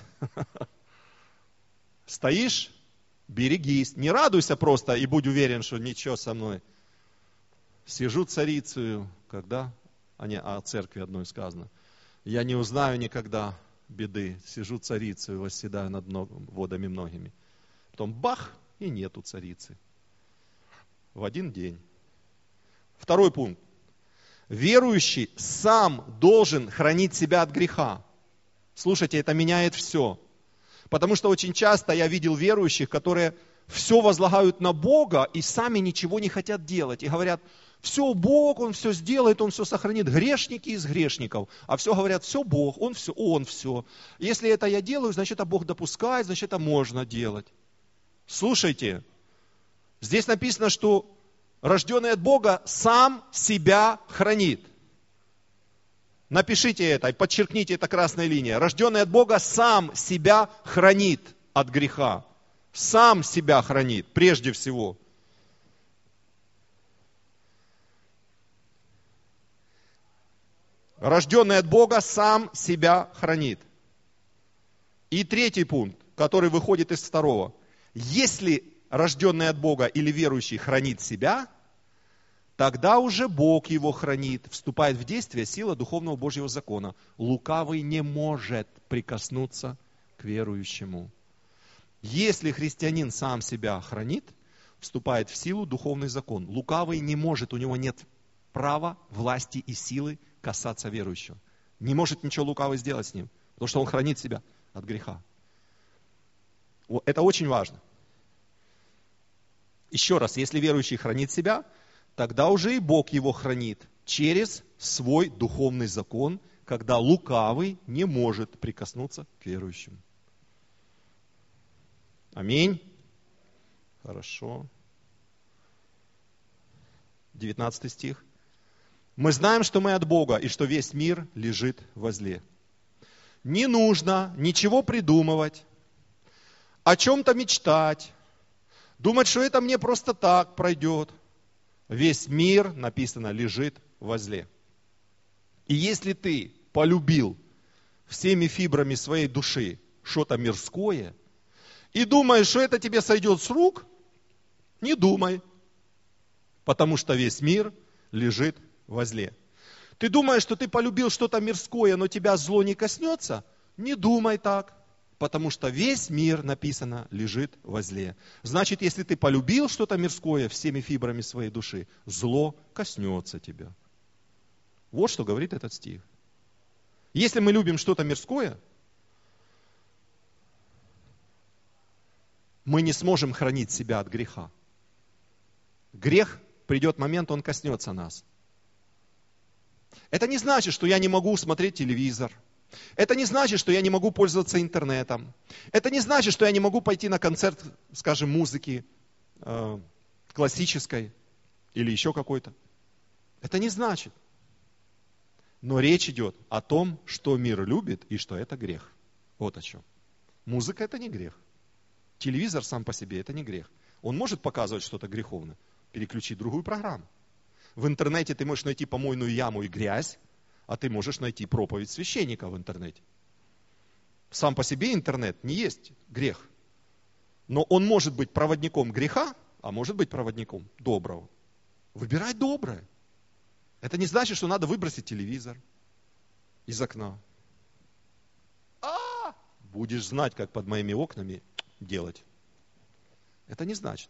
Стоишь, берегись. Не радуйся просто и будь уверен, что ничего со мной. Сижу царицею, когда, о церкви одной сказано, я не узнаю никогда беды. Сижу царицею, восседаю над водами многими. Потом бах, и нету царицы. В один день. Второй пункт. Верующий сам должен хранить себя от греха. Слушайте, это меняет все. Потому что очень часто я видел верующих, которые все возлагают на Бога и сами ничего не хотят делать. И говорят, все Бог, Он все сделает, Он все сохранит. Грешники из грешников. А все говорят, все Бог, Он все. Если это я делаю, значит, это Бог допускает, значит, это можно делать. Слушайте, здесь написано, что рожденный от Бога сам себя хранит. Напишите это и подчеркните это красной линией. Рожденный от Бога сам себя хранит от греха. Сам себя хранит, прежде всего. Рожденный от Бога сам себя хранит. И третий пункт, который выходит из второго. Если рожденный от Бога или верующий хранит себя, тогда уже Бог его хранит. Вступает в действие сила духовного Божьего закона. Лукавый не может прикоснуться к верующему. Если христианин сам себя хранит, вступает в силу духовный закон. Лукавый не может, у него нет права, власти и силы касаться верующего. Не может ничего лукавый сделать с ним, потому что он хранит себя от греха. Это очень важно. Еще раз, если верующий хранит себя, тогда уже и Бог его хранит через свой духовный закон, когда лукавый не может прикоснуться к верующему. Аминь. Хорошо. 19 стих. Мы знаем, что мы от Бога, и что весь мир лежит во зле. Не нужно ничего придумывать, о чем-то мечтать, Думать, что это мне просто так пройдет. Весь мир, написано, лежит возле. И если ты полюбил всеми фибрами своей души что-то мирское, и думаешь, что это тебе сойдет с рук, не думай, потому что весь мир лежит возле. Ты думаешь, что ты полюбил что-то мирское, но тебя зло не коснется? Не думай так, потому что весь мир, написано, лежит возле. Значит, если ты полюбил что-то мирское всеми фибрами своей души, зло коснется тебя. Вот что говорит этот стих. Если мы любим что-то мирское, мы не сможем хранить себя от греха. Грех, придет момент, он коснется нас. Это не значит, что я не могу смотреть телевизор. Это не значит, что я не могу пользоваться интернетом. Это не значит, что я не могу пойти на концерт, скажем, музыки классической или еще какой-то. Это не значит. Но речь идет о том, что мир любит и что это грех. Вот о чем. Музыка – это не грех. Телевизор сам по себе – это не грех. Он может показывать что-то греховное. Переключи другую программу. В интернете ты можешь найти помойную яму и грязь, а ты можешь найти проповедь священника в интернете. Сам по себе интернет не есть грех. Но он может быть проводником греха, а может быть проводником доброго. Выбирай доброе. Это не значит, что надо выбросить телевизор из окна. Будешь знать, как под моими окнами делать. Это не значит.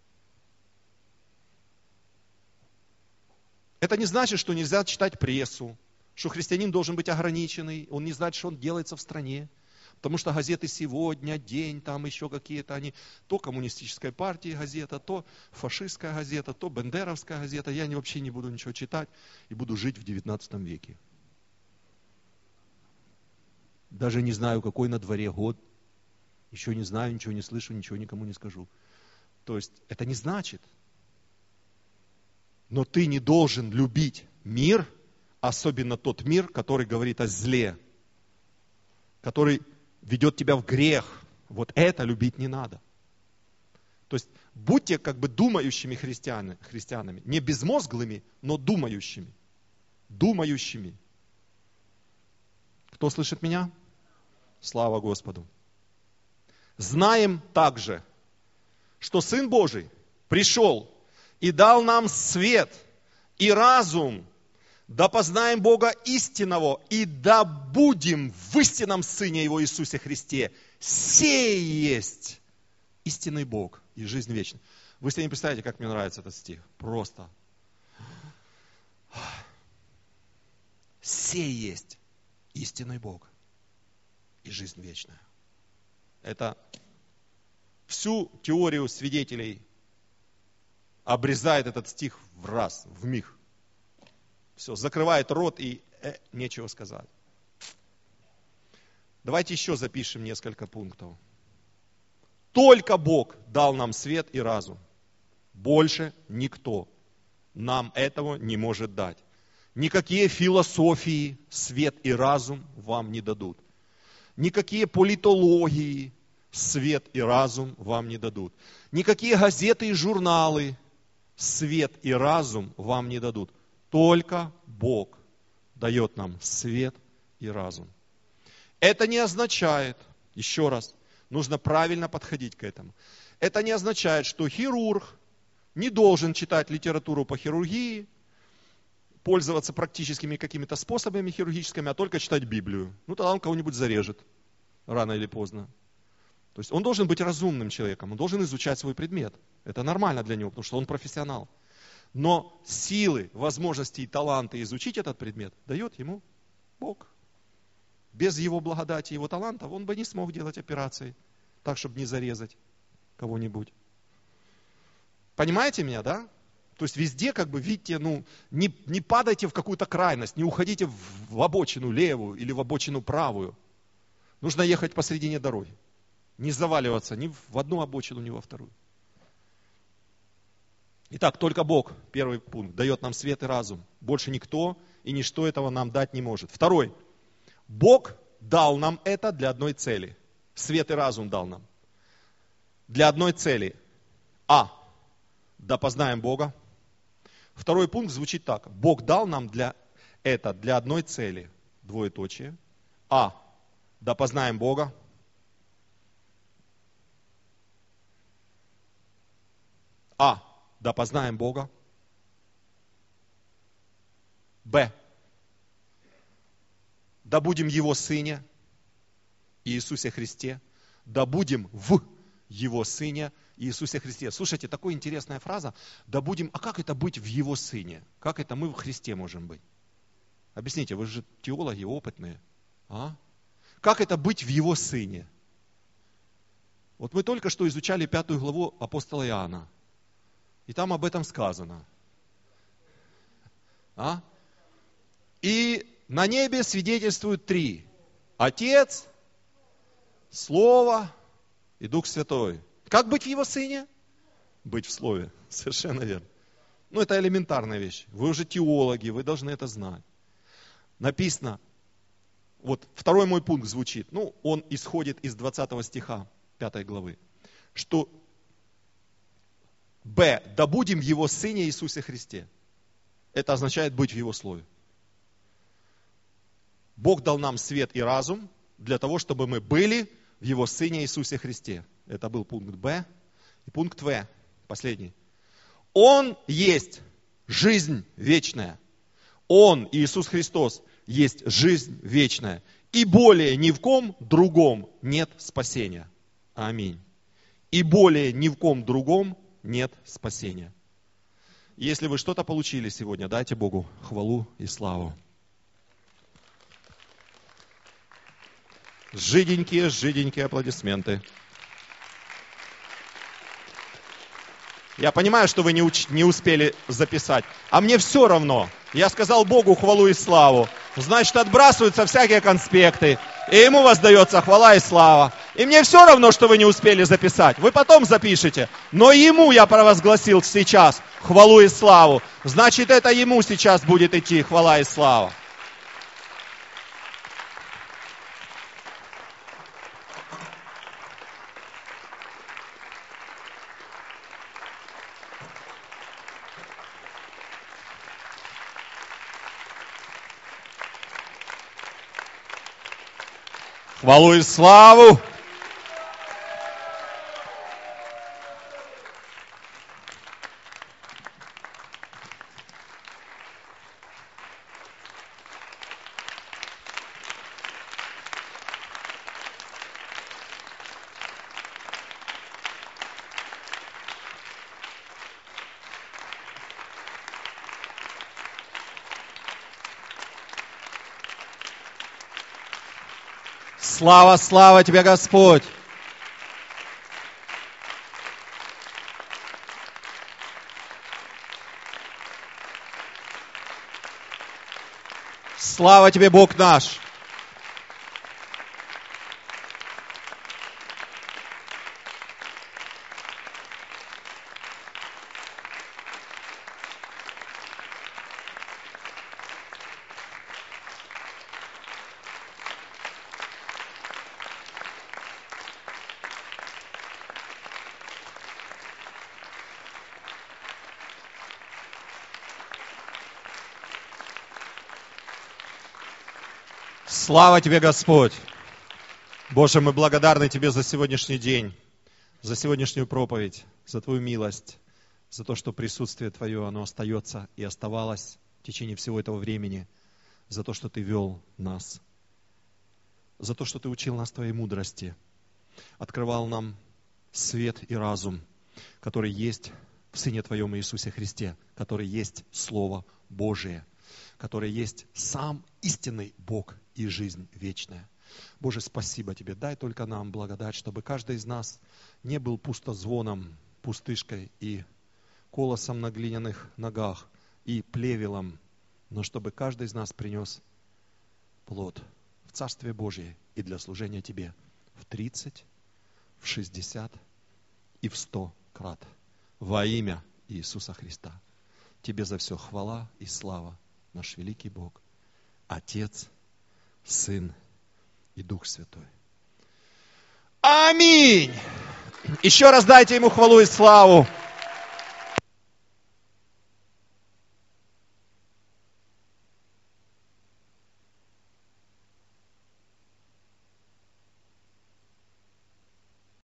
Это не значит, что нельзя читать прессу, что христианин должен быть ограниченный, он не знает, что он делается в стране. Потому что газеты «Сегодня», «День», там еще какие-то, они то коммунистическая партия газета, то фашистская газета, то бендеровская газета. Я вообще не буду ничего читать и буду жить в 19 веке. Даже не знаю, какой на дворе год. Еще не знаю, ничего не слышу, ничего никому не скажу. То есть это не значит. Но ты не должен любить мир, особенно тот мир, который говорит о зле, который ведет тебя в грех. Вот это любить не надо. То есть будьте как бы думающими христианами, не безмозглыми, но думающими. Думающими. Кто слышит меня? Слава Господу. Знаем также, что Сын Божий пришел и дал нам свет и разум, да познаем Бога истинного, и да будем в истинном Сыне Его Иисусе Христе. Сей есть истинный Бог и жизнь вечная. Вы себе не представляете, как мне нравится этот стих. Просто. Сей есть истинный Бог и жизнь вечная. Это всю теорию свидетелей обрезает этот стих в раз, в миг. Все, закрывает рот и нечего сказать. Давайте еще запишем несколько пунктов. Только Бог дал нам свет и разум. Больше никто нам этого не может дать. Никакие философии, свет и разум вам не дадут. Никакие политологии, свет и разум вам не дадут. Никакие газеты и журналы, свет и разум вам не дадут. Только Бог дает нам свет и разум. Это не означает, еще раз, нужно правильно подходить к этому. Это не означает, что хирург не должен читать литературу по хирургии, пользоваться практическими какими-то способами хирургическими, а только читать Библию. Ну, тогда он кого-нибудь зарежет, рано или поздно. То есть он должен быть разумным человеком, он должен изучать свой предмет. Это нормально для него, потому что он профессионал. Но силы, возможности и таланты изучить этот предмет дает ему Бог. Без его благодати, его талантов он бы не смог делать операции так, чтобы не зарезать кого-нибудь. Понимаете меня, да? То есть везде, как бы, видите, не падайте в какую-то крайность, не уходите в обочину левую или в обочину правую. Нужно ехать посредине дороги. Не заваливаться ни в одну обочину, ни во вторую. Итак, только Бог, первый пункт, дает нам свет и разум. Больше никто и ничто этого нам дать не может. Второй. Бог дал нам это для одной цели. Свет и разум дал нам. Для одной цели. А. Да познаем Бога. Второй пункт звучит так. Бог дал нам для одной цели, двоеточие. А. Да познаем Бога. А. Да познаем Бога. Б. Да будем Его Сыне, Иисусе Христе. Да будем в Его Сыне, Иисусе Христе. Слушайте, такая интересная фраза. Да будем, а как это быть в Его Сыне? Как это мы в Христе можем быть? Объясните, вы же теологи опытные. А? Как это быть в Его Сыне? Вот мы только что изучали 5 главу апостола Иоанна. И там об этом сказано. А? И на небе свидетельствуют 3. Отец, Слово и Дух Святой. Как быть в Его Сыне? Быть в Слове. Совершенно верно. Ну, это элементарная вещь. Вы уже теологи, вы должны это знать. Написано, вот второй мой пункт звучит, он исходит из 20 стиха 5 главы, что Б. Да будем в Его Сыне Иисусе Христе. Это означает быть в Его Слове. Бог дал нам свет и разум для того, чтобы мы были в Его Сыне Иисусе Христе. Это был пункт Б. И пункт В, последний. Он есть жизнь вечная. Он, Иисус Христос, есть жизнь вечная. И более ни в ком другом нет спасения. Аминь. И более ни в ком другом нет спасения. Если вы что-то получили сегодня, дайте Богу хвалу и славу. Жиденькие аплодисменты. Я понимаю, что вы не успели записать, а мне все равно. Я сказал Богу хвалу и славу. Значит, отбрасываются всякие конспекты, и Ему воздается хвала и слава. И мне все равно, что вы не успели записать. Вы потом запишете. Но Ему я провозгласил сейчас хвалу и славу. Значит, это Ему сейчас будет идти хвала и слава. Хвалу и славу! Слава, слава Тебе, Господь! Слава Тебе, Бог наш! Слава Тебе, Господь! Боже, мы благодарны Тебе за сегодняшний день, за сегодняшнюю проповедь, за Твою милость, за то, что присутствие Твое, оно остается и оставалось в течение всего этого времени, за то, что Ты вел нас, за то, что Ты учил нас Твоей мудрости, открывал нам свет и разум, который есть в Сыне Твоем Иисусе Христе, который есть Слово Божие, который есть сам истинный Бог и жизнь вечная. Боже, спасибо Тебе. Дай только нам благодать, чтобы каждый из нас не был пустозвоном, пустышкой и колосом на глиняных ногах и плевелом, но чтобы каждый из нас принес плод в Царствие Божие и для служения Тебе в 30, в 60 и в 100 крат. Во имя Иисуса Христа. Тебе за все хвала и слава, наш великий Бог, Отец, Сын и Дух Святой. Аминь! Еще раз дайте Ему хвалу и славу.